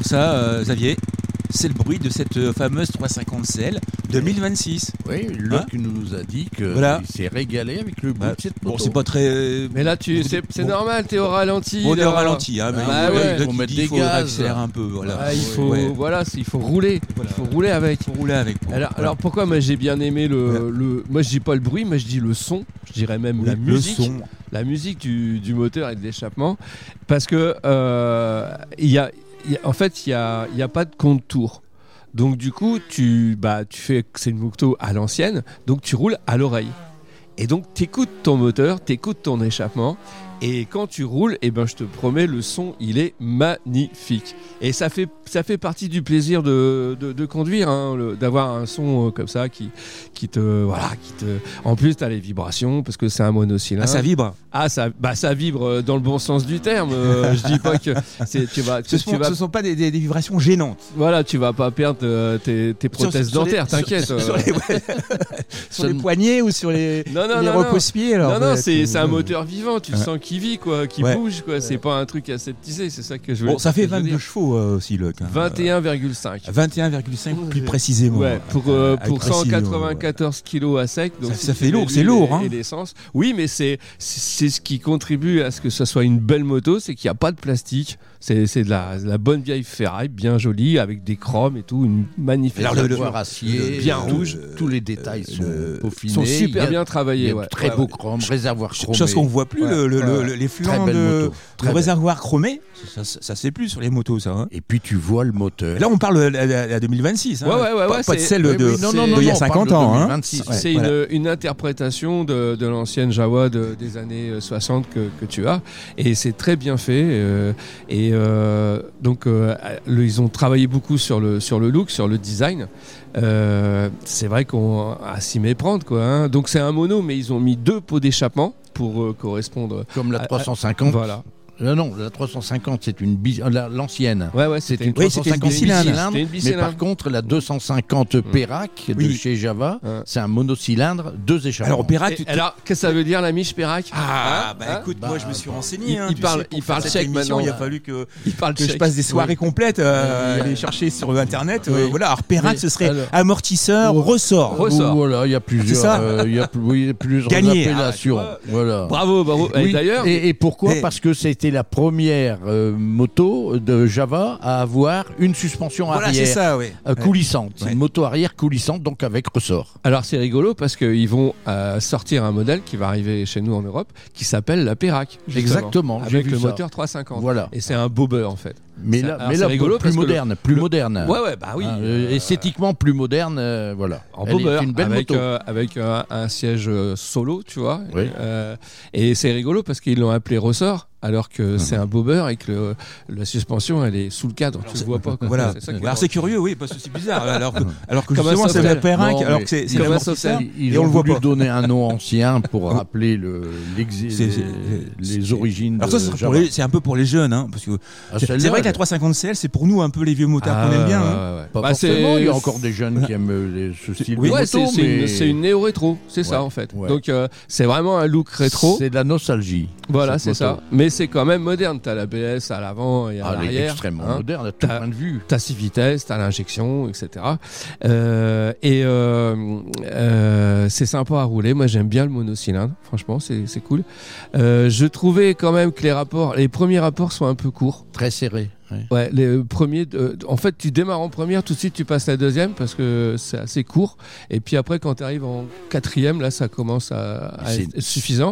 ça, euh, Xavier, c'est le bruit de cette euh, fameuse trois cent cinquante C L deux mille vingt-six. Oui, Luc nous a dit qu'il Voilà. s'est régalé avec le bruit Bah, de cette bon, moto. c'est pas très. euh, Mais là, tu, c'est, c'est bon. normal, t'es au ralenti. Bon, on est là. au ralenti, hein, mais Bah il- ouais, il- faut il mettre dit des faut gaz. accélérer un peu, voilà. Ah, il faut, Ouais. voilà, c'est- il faut rouler. Voilà. Il faut rouler avec. Faut rouler avec. pour- Alors, voilà. alors pourquoi moi j'ai bien aimé le, Voilà. le. Moi je dis pas le bruit, mais je dis le son. Je dirais même Oui, la le musique. son. La musique du, du moteur et de l'échappement. Parce que, euh, il y a, il y a- en fait, il n'y a, il y a pas de compte tour. Donc, du coup, tu, bah, tu fais. C'est une moto à l'ancienne, donc tu roules à l'oreille. Et donc, tu écoutes ton moteur, tu écoutes ton échappement. Et quand tu roules, eh ben, je te promets, le son, il est magnifique. Et ça fait, ça fait partie du plaisir de, de, de conduire, hein, le- d'avoir un son euh, comme ça qui, qui te. Voilà, qui te. En plus, tu as les vibrations, parce que c'est un monocylindre. Ah, ça vibre. Ah, ça, bah, ça vibre euh, dans le bon sens du terme. Euh, je dis pas que c'est, tu vas, Ce tu, sont, tu vas, ce sont pas des, des- des vibrations gênantes. voilà, tu vas pas perdre euh, tes, tes prothèses Sur- sur les- dentaires, t'inquiète. Sur, euh. sur les, ouais. sur les poignets ou sur les, Non, non, les non, non. repose-pieds. alors, non, non, ouais, c'est, que- c'est un moteur vivant. Tu le Ouais. sens qui vit, quoi, qui Ouais. bouge, quoi. C'est pas un truc aseptisé. C'est ça que je veux. Bon, ça fait que je veux vingt-deux dire. chevaux euh, aussi, Luc. hein. vingt et un virgule cinq. vingt et un virgule cinq plus précisément. Ouais, pour, euh, Avec pour précision, cent quatre-vingt-quatorze kilos à sec. Donc Ça- si ça tu fait mets lourd, l'huile c'est lourd, et- hein. Et l'essence. Oui, mais c'est, c'est, c'est ce qui contribue à ce que ça soit une belle moto, c'est qu'il n'y a pas de plastique. C'est, c'est de la, de la bonne vieille ferraille, bien jolie, avec des chromes et tout, une magnifique. Alors, le- le- Réservoir acier, bien tout- rouge. tous les détails sont le- peaufinés. Ils sont Il y super a- bien Il y travaillés. a Ouais. de très Ouais, beaux ouais. chromes, réservoir chromé. Chose qu'on voit plus, Ouais, le, le- ouais. le- les Très flancs belle de, moto. Très de belle. réservoir chromé. Ça, ça, ça se fait plus sur les motos, ça. hein. Et puis tu vois le moteur. Et là, on parle de la, la- la deux mille vingt-six. hein. Ouais, ouais, ouais, pas, ouais, pas de c'est- celle Oui, de, oui, non, non, de non, il y a non, on parle cinquante de ans. hein. deux mille vingt-six. Ouais, C'est voilà. une, une interprétation de, de l'ancienne Jawa de- des années soixante que, que tu as. Et c'est très bien fait. euh, et euh, donc, euh, le- ils ont travaillé beaucoup sur le, sur le look, sur le design. Euh, c'est vrai qu'on a s'y méprendre, quoi. hein. Donc, c'est un mono, mais ils ont mis deux pots d'échappement pour euh, correspondre. Comme la Ah, trois cent cinquante. Voilà. Euh, non, la trois cent cinquante, c'est une bis- euh, la- l'ancienne. Ouais, ouais, C'est c'était une une, Oui, trois cent c'était une cinquante bicylindre. bicylindre, C'était une mais bicylindre. par contre la deux cent cinquante Pérac de Oui. chez Java, Ouais. c'est un monocylindre, deux échappements. Alors, Pérac, Et tu- tu- alors, qu'est-ce que ça veut dire la Miche Pérac Ah, Hein bah Hein écoute, Bah, moi je me suis bah, renseigné. il- hein, il tu parle- sais, pour il faire parle cette tchèque émission, maintenant. Il a fallu que, Il parle que je tchèque. passe des soirées Oui. complètes, euh, Oui. aller chercher sur Internet. euh, Oui. voilà, alors Pérac, Oui. ce serait Alors- amortisseur, Oh. ressort. Ressort. Voilà, il y a plusieurs, C'est ça euh, il y a plus- oui, plusieurs Gagné. appellations. Ah, voilà. Bravo, bravo. Et Oui, d'ailleurs, et, et pourquoi Et- Parce que c'était la première euh, moto de Java à avoir une suspension Voilà, c'est arrière ça, oui. euh, coulissante. C'est Ouais. une moto arrière coulissante, donc avec ressort. alors c'est rigolo parce qu'ils vont euh, sortir un modèle qui va arriver chez nous en Europe qui s'appelle la Pérac. justement, Exactement, j'ai Avec vu le ça. moteur trois cent cinquante. Voilà. Et c'est un bobber en fait. Mais Ça- là, alors mais c'est là rigolo plus parce que le- moderne, plus le- moderne. Ouais, ouais, bah oui. Hein, euh, euh, esthétiquement plus moderne, euh, voilà. En Elle bobber, est une belle avec, moto. euh, avec euh, un siège euh, solo, tu vois. Oui. Euh, et c'est rigolo parce qu'ils l'ont appelé ressort alors que Mhm. c'est un bobber et que le- la suspension elle est sous le cadre, tu le vois pas. quoi. Voilà. C'est ça qui est Alors drôle. c'est curieux, oui, parce que c'est bizarre. Alors que, alors que Comme un justement, c'est sauvetage. la Pérac, Non, alors mais que c'est c'est comme un l'amortisseur. sauvetage. Ils et ont on le voit voulu pas. donner un nom ancien pour rappeler le, l'exi- C'est- c'est- les, les c'est- origines Alors de ça, c'est pour Java. les- c'est un peu pour les jeunes, hein, parce que Ah, c'est celle-là, c'est vrai que la elle- trois cent cinquante C L, c'est pour nous un peu les vieux motards Ah, qu'on aime bien. ouais, hein. ouais, ouais. Pas Bah, forcément, c'est- il y a encore des jeunes qui aiment euh, les- ce style Oui, de Ouais, moto, c'est c'est mais une, c'est une néo-rétro, c'est ça Ouais, en fait. ouais. Donc euh, c'est vraiment un look rétro. c'est de la nostalgie. Voilà, cette c'est ça. moto. Mais c'est quand même moderne. T'as l'A B S à l'avant et à Ah, elle est l'arrière. extrêmement hein. moderne à tout T'as- point de vue. T'as six vitesses, t'as l'injection, et cetera. Euh, et euh, euh, c'est sympa à rouler. Moi, j'aime bien le monocylindre. Franchement, c'est c'est cool. Euh, je trouvais quand même que les rapports, les premiers rapports sont un peu courts. Très serré. ouais. Ouais, les premiers. euh, en fait, tu démarres en première, tout de suite, tu passes la deuxième parce que c'est assez court. Et puis après, quand tu arrives en quatrième, là, ça commence à, à C'est- être suffisant.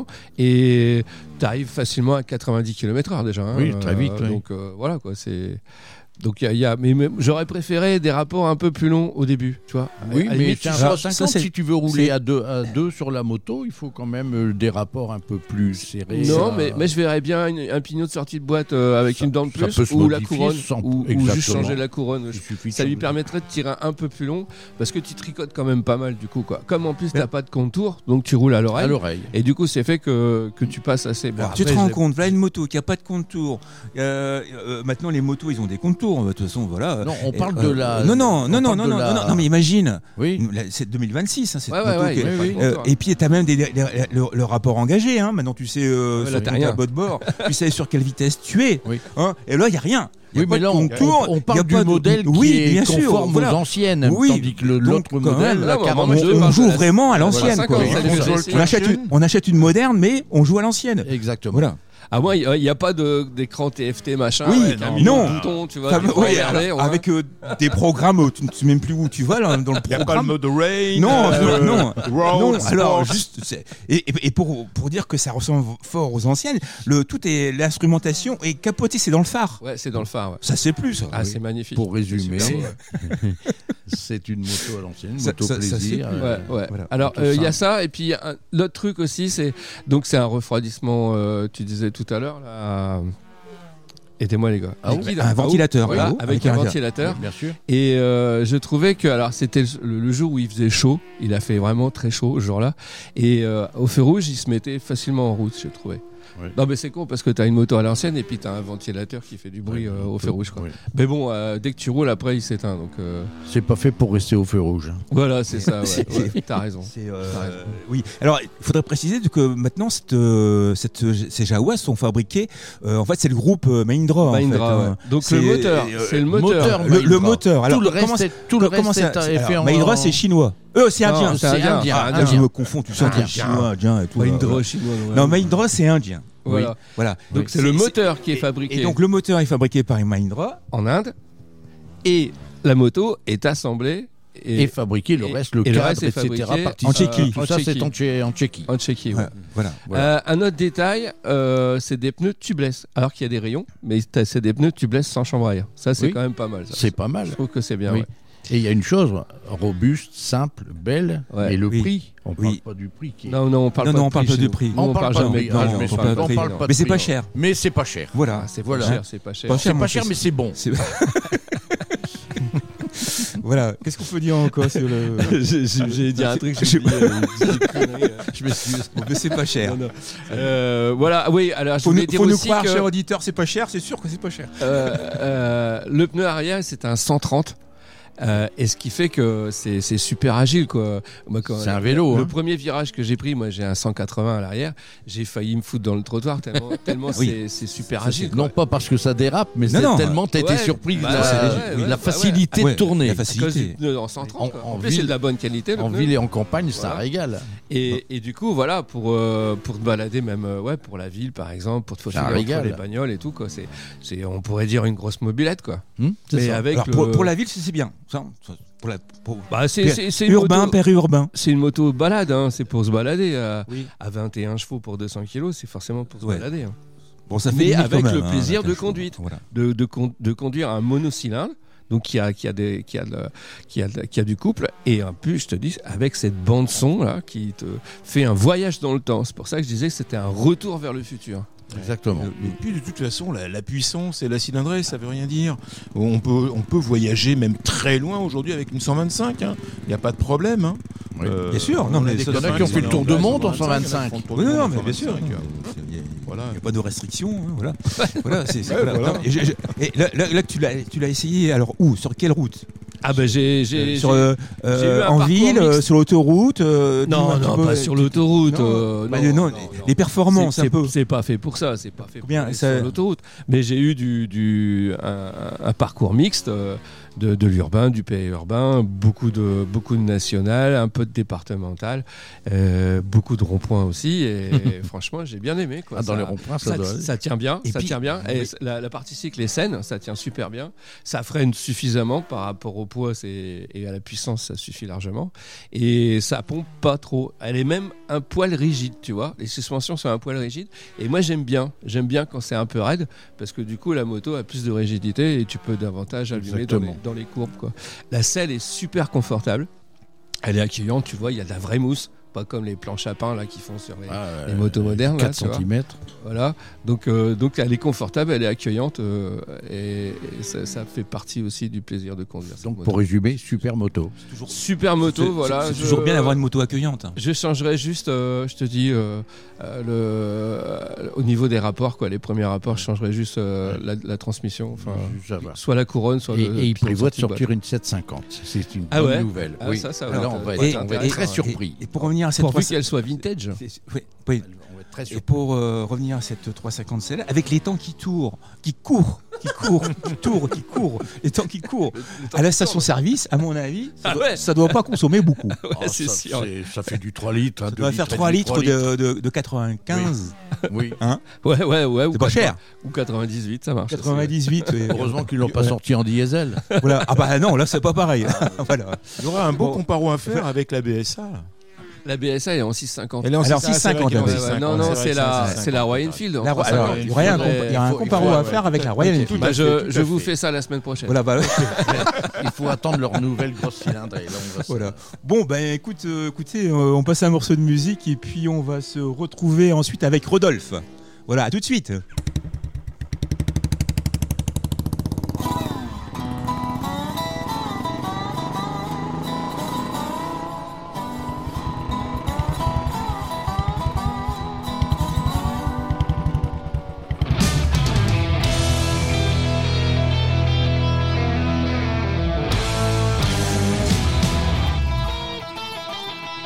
Et tu arrives facilement à quatre-vingt-dix kilomètres heure déjà. hein. Oui, très vite, Euh, oui. Donc euh, voilà, quoi. C'est. Donc il y a, il y a- mais, mais j'aurais préféré des rapports un peu plus longs au début, tu vois. Oui, À la mais limite, c'est un tu- Alors, trois cent ça, cinquante, c'est- si tu veux rouler c'est- à deux, à deux sur la moto, il faut quand même euh, des rapports un peu plus serrés. Non, Ça- mais, mais je verrais bien une- un pignon de sortie de boîte euh, avec Ça- une dent de ça plus peut se ou la modifier couronne sans- ou, ou exactement. juste changer la couronne. il suffit de Ça lui changer. permettrait de tirer un peu plus long parce que tu tricotes quand même pas mal du coup quoi. Comme en plus t'as pas de contour, donc tu roules à à l'oreille. l'oreille. Et du coup c'est fait que, que tu passes assez bien. Alors, tu te rends compte, voilà une moto qui a pas de contour. Euh, euh, maintenant, les motos, ils ont des contours. tour. De toute façon, voilà. Non, on Et, parle euh, de la. Non, non, on non, non, parle non, de non, la- non, non, mais imagine. Oui. Là, C'est deux mille vingt-six, hein, cette Ouais, ouais, moto ouais, qui est- il y a pas de oui, compteur. Euh, et puis t'as même des, des- des- le, le rapport engagé, hein. Maintenant tu sais euh, Ouais, sur là, ton t'as rien. tableau de bord, tu sais sur quelle vitesse tu es. Oui. Hein. Et là il y a rien. Il y a Oui, pas mais de là, on, contour, on- on il y a parle du pas de- modèle qui oui, est bien sûr, conforme voilà. aux anciennes, Oui. tandis que le- Donc, l'autre quand modèle, même, la non, quarante, moi, je on, on parle joue de la- vraiment à voilà, l'ancienne. cinquante, quoi. ça On, lui fait on plaisir. achète une, on achète une moderne, mais on joue à l'ancienne. Exactement. Voilà. Ah, moi, il n'y a pas de- d'écran T F T machin. Oui, ouais, t'as mis non. le bouton, tu vois. Enfin, tu peux ouais, regarder, alors, ouais. avec euh, des programmes, euh, tu ne sais même plus où tu vas là, dans le Il n'y a pas le programme. mode rain. Non, euh, non, road, non, alors sport. juste c'est- et, et, et pour pour dire que ça ressemble fort aux anciennes, le tout est l'instrumentation est capotée, c'est dans le phare. Ouais, c'est dans le phare. Ouais. Ça c'est plus ça. Ah, oui. c'est magnifique. Pour résumer, C'est super beau, c'est une moto à l'ancienne, une Ça- moto ça- ça, plaisir. c'est- euh, Ouais, ouais. Voilà. Alors, Tout euh, il y a simple. ça, et puis un- l'autre truc aussi, c'est donc c'est un refroidissement. euh, tu disais tout à l'heure là. Aidez-moi les gars. Ah oui, Liquide, un ah ventilateur, oui, voilà, oui, avec, avec un un ventilateur. Bien sûr. Et euh, je trouvais que alors c'était le, le jour où il faisait chaud, il a fait vraiment très chaud ce jour-là. Et euh, au feu rouge, il se mettait facilement en route, je trouvais. Ouais. Non mais c'est con parce que t'as une moto à l'ancienne et puis t'as un ventilateur qui fait du bruit euh, au feu rouge quoi. Oui. Mais bon, euh, dès que tu roules après il s'éteint donc euh, C'est pas fait pour rester au feu rouge. hein. voilà c'est ça. Ouais, C'est- ouais, t'as raison. C'est, euh, T'as raison. oui. Alors, il faudrait préciser que maintenant, cette, euh, cette, ces Jawas sont fabriqués. euh, en fait, c'est le groupe euh, Mahindra. en Mahindra, fait, ouais. hein. Donc C'est- le moteur, euh, c'est le moteur. moteur, Le, le Mahindra. moteur. Alors, tout le comment reste, ça- est, tout le comment reste ça- est, c'est- est alors, fait en... Mahindra, c'est chinois. Euh, c'est Non, indien. c'est C'est indien. indien. Ah, Ah, je me confonds tout ça entre Indien. chinois, indien et tout. Mahindra voilà. chinois. ouais. Non, Mahindra, c'est indien. Voilà. Oui. Voilà. Donc Oui. c'est le moteur qui est fabriqué Et donc, le moteur est fabriqué par Mahindra. en Inde et la moto est assemblée Et, et, fabriqué, le et- reste, le et le cadre, reste est et cetera. fabriqué participe- en Tchéquie. Tout En ça, c'est Tchéquie. en, Tché- en Tchéquie. en Tchéquie. Ouais. Voilà. Voilà. Euh, un autre détail, euh, c'est des pneus tubeless. Alors qu'il y a des rayons, mais t'as- c'est des pneus tubeless sans chambre à air. Ça, c'est Oui. quand même pas mal. Ça. C'est pas mal. Je trouve que c'est bien. Oui. ouais. Et il y a une chose, robuste, simple, belle, Ouais. et le Oui. prix. On parle Oui. pas du prix. Qui est- Non, non, on parle Non, pas non, de on parle prix pas chez de nous. prix. Nous, On on parle parle pas de jamais prix. de Ah, prix. je on m'excuse, parle pas de on prix, parle non. pas de Mais c'est prix, pas non. cher. Mais c'est pas cher. Voilà. Ah, c'est pas Voilà. cher, c'est pas cher. Pas cher, C'est moi, pas cher, c'est- mais c'est bon. C'est- Voilà. Qu'est-ce qu'on peut dire encore sur le. J'ai dit un truc, Je- j'ai oublié, euh, j'ai dit une connerie, euh. Je m'excuse. Mais c'est pas cher. Non, non. Euh, voilà, oui, alors je Faut nous, voulais dire faut nous aussi croire, que cher auditeur, c'est pas cher, c'est sûr que c'est pas cher. euh, euh, le pneu arrière, c'est un cent trente. Euh, et ce qui fait que c'est c'est super agile quoi. Moi, quand- C'est un vélo. Le hein. premier virage que j'ai pris, moi j'ai un cent quatre-vingts à l'arrière, j'ai failli me foutre dans le trottoir tellement, tellement Oui. c'est- c'est super Ça, agile. Non quoi. pas parce que ça dérape, mais Non, c'est non. tellement t'as été Ouais, surpris de bah, la, ouais, la ouais, bah, facilité ouais. de tourner. La À cause facilité. du pneu en cent trente. En- quoi. En, en plus, ville- c'est de la bonne qualité. Le En pneu. ville et en campagne, ça Voilà. régale. Et, et du coup, voilà, pour, euh, pour te balader, même euh, ouais, pour la ville par exemple, pour te faufiler entre régale. les bagnoles et tout, quoi. C'est, c'est, on pourrait dire une grosse mobilette, quoi. Hum, c'est Mais ça. avec Alors, le- pour, pour la ville, c'est c'est bien. Ça, ça, pour la, pour- Bah, c'est, Pé- c'est, c'est une urbain, moto- périurbain. C'est une moto balade, hein, c'est pour se balader. À, Oui. à vingt et un chevaux pour deux cents kilos, c'est forcément pour se Ouais. balader. hein. Bon, ça fait Mais limite avec quand même, le hein, plaisir la de tâche. conduite. Voilà. De, de, con- de conduire un monocylindre, donc qui a, qui a, des, qui a, le- qui a, qui a du couple, et en plus, je te dis, avec cette bande-son là, qui te fait un voyage dans le temps. C'est pour ça que je disais que c'était un retour vers le futur. Exactement. Et puis de toute façon, la, la puissance et la cylindrée, ça veut rien dire. On peut, on peut voyager même très loin aujourd'hui avec une cent vingt-cinq. Il n'y a pas de problème. Hein. Oui. Euh, Bien sûr, non, on a mais des ça, il y en a copains qui ont sont fait le allés tour en de place monde en cent vingt-cinq, cent vingt-cinq. il y en a qui font le tour Oui, du non, monde non, en mais bien sûr. cent vingt-cinq. Il n'y a, Voilà. il y a pas de restrictions. hein, voilà. Voilà, c'est, c'est- Ouais, voilà. voilà. Non, et je- je- et là, là, là, tu l'as, tu l'as essayé. Alors où? Sur quelle route? Ah ben j'ai, j'ai, Sur, j'ai- euh, j'ai euh, eu un en parcours ville, euh, mixte. sur l'autoroute. euh, dis-moi Non, un petit non, peu, pas euh, sur tu- l'autoroute. non, euh, bah, non, non, non, les- non. les performances C'est- un c'est- peu. C'est pas fait pour ça, c'est pas fait pour Bien, aller ça- sur l'autoroute. Mais j'ai eu du, du un, un parcours mixte euh, de, de l'urbain, du périurbain, beaucoup de beaucoup de national, un peu de départemental, euh, beaucoup de ronds-points aussi. Et franchement, j'ai bien aimé. Quoi. Ah, dans Ça- les ronds-points, ça, ça, doit aller. ça tient bien, Et ça puis- tient bien. Et oui. la, la partie cycle est saine, ça tient super bien. Ça freine suffisamment par rapport au poids c'est, et à la puissance, ça suffit largement. Et ça pompe pas trop. Elle est même un poil rigide, tu vois. Les suspensions sont un poil rigides. Et moi, j'aime bien. J'aime bien quand c'est un peu raide parce que du coup, la moto a plus de rigidité et tu peux davantage allumer dans les, Exactement. dans les courbes. Quoi. La selle est super confortable. Elle est accueillante, tu vois. Il y a de la vraie mousse. Pas comme les planches à pain là qui font sur les, Ah, les motos modernes. là, quatre tu vois. centimètres. Voilà, donc, euh, donc elle est confortable, elle est accueillante euh, et, et ça, ça fait partie aussi du plaisir de conduire. cette Donc moto. pour résumer, super moto. Toujours, Super moto, c'est- voilà. C'est je- toujours bien d'avoir une moto accueillante. Je changerais juste, euh, je te dis, euh, euh, le, euh, au niveau des rapports, quoi, les premiers rapports, je changerais juste euh, la, la transmission, enfin, Ça va. soit la couronne, soit Et, le. et il piton prévoit de sortie boîte. sortir une sept cent cinquante. C'est une Ah bonne ouais nouvelle. Ah, oui. ça, ça va Alors, être- on va ça va être, être on va être intéressant, très ouais. surpris. Et, et pour revenir à cette Pourvu trois- qu'elle soit vintage. c'est- c'est- oui, oui. On va être très Et surpris. pour euh, revenir à cette trois cent cinquante celle avec les temps qui tournent, qui courent, qui courent, qui tournent, qui courent, les temps qui courent. À la station-service, à mon avis, ça, Ah doit, ouais. ça doit pas consommer beaucoup. Ouais, Ah, c'est ça, sûr. c'est- ça fait du trois litres. hein, Ça deux doit faire litres et trois demi, litres trois de, de, de quatre-vingt-quinze. Oui. Ouais, ouais, ouais. ou C'est pas cher. Ou quatre-vingt-dix-huit, ça marche. quatre-vingt-dix-huit. oui. Heureusement qu'ils l'ont pas Ouais. sorti en diesel. Voilà. Ah bah non, là c'est pas pareil. Voilà. Il y aura un beau Bon. comparo à faire avec la B S A. là. La B S A elle est en six cent cinquante. Elle est en Elle est en six cent six cent cinquante, cinquante, c'est vrai ouais, qu'elle est en Ouais, non, six cent cinquante, non, c'est c'est vrai la, que c'est la Royal Enfield. en La- trois cent alors, cinquante. il y aurait un faudrait- compa- il y a un il faut- comparo il faut- à ouais, faire avec la Royal ok, Enfield. Bah, Tout à je fait, tout je à vous fait. fais ça la semaine prochaine. Voilà, bah, Il faut attendre leur nouvelle grosse cylindre. Et là, on va se- voilà. Bon, ben écoute, euh, écoutez, euh, on passe un morceau de musique et puis on va se retrouver ensuite avec Rodolphe. Voilà, à tout de suite.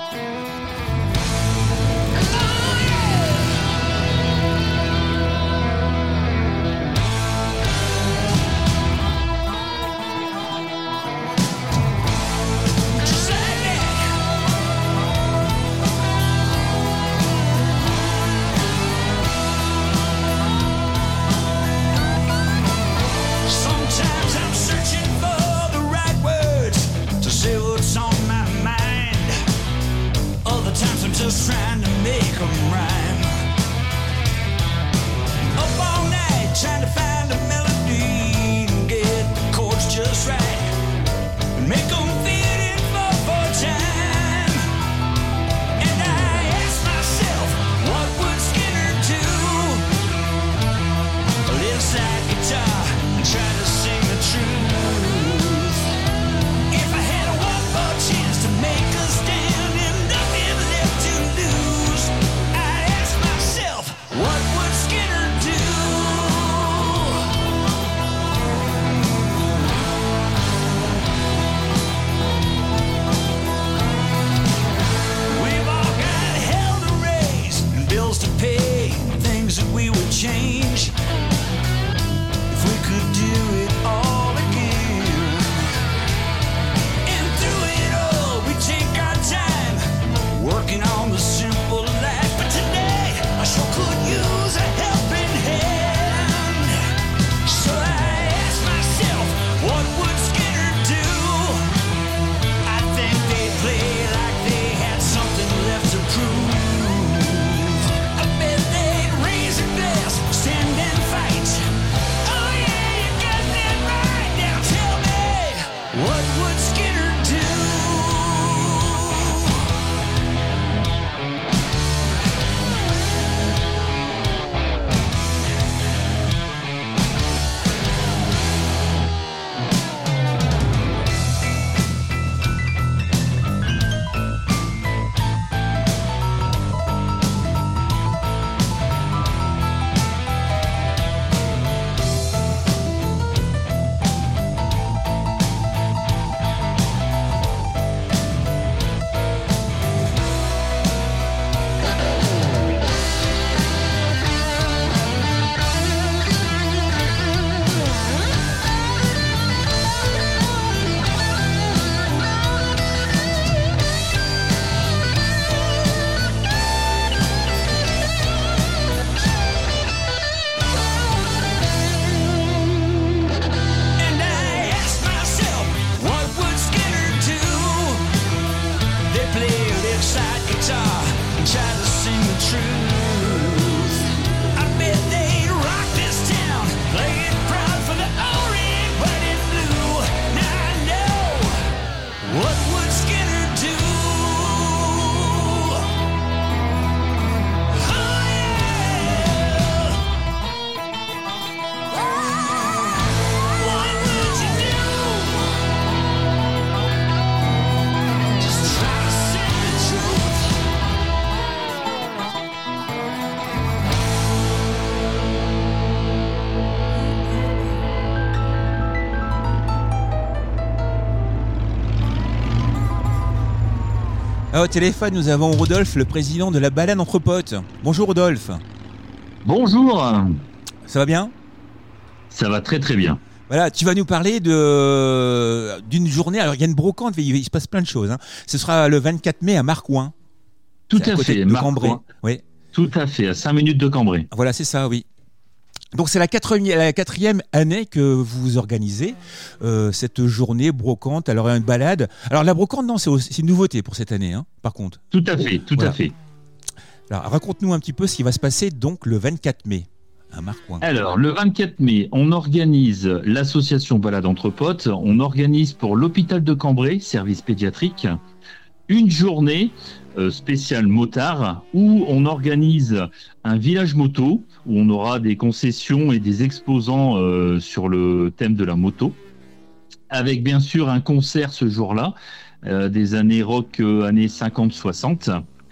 Alive! Ah, au téléphone, nous avons Rodolphe, le président de la balade entre potes. Bonjour Rodolphe. Bonjour. Ça va bien ? Ça va très très bien. Voilà, tu vas nous parler de d'une journée. Alors il y a une brocante, il, il se passe plein de choses. Hein. Ce sera le vingt-quatre mai à Marcoing. Tout à, à côté fait, de Cambrai. Oui. Tout à fait, à cinq minutes de Cambrai. Voilà, c'est ça, oui. Donc c'est la quatrième, la quatrième année que vous organisez euh, cette journée brocante. Alors il y a une balade. Alors la brocante, non, c'est, aussi, c'est une nouveauté pour cette année, hein, par contre. Tout à fait, tout voilà. à fait. Alors raconte-nous un petit peu ce qui va se passer donc le vingt-quatre mai à Marcoing. Alors le vingt-quatre mai, on organise l'association Balade entre potes. On organise pour l'hôpital de Cambrai, service pédiatrique, une journée euh, spéciale motard où on organise un village moto où on aura des concessions et des exposants euh, sur le thème de la moto, avec bien sûr un concert ce jour-là, euh, des années rock, euh, années cinquante soixante,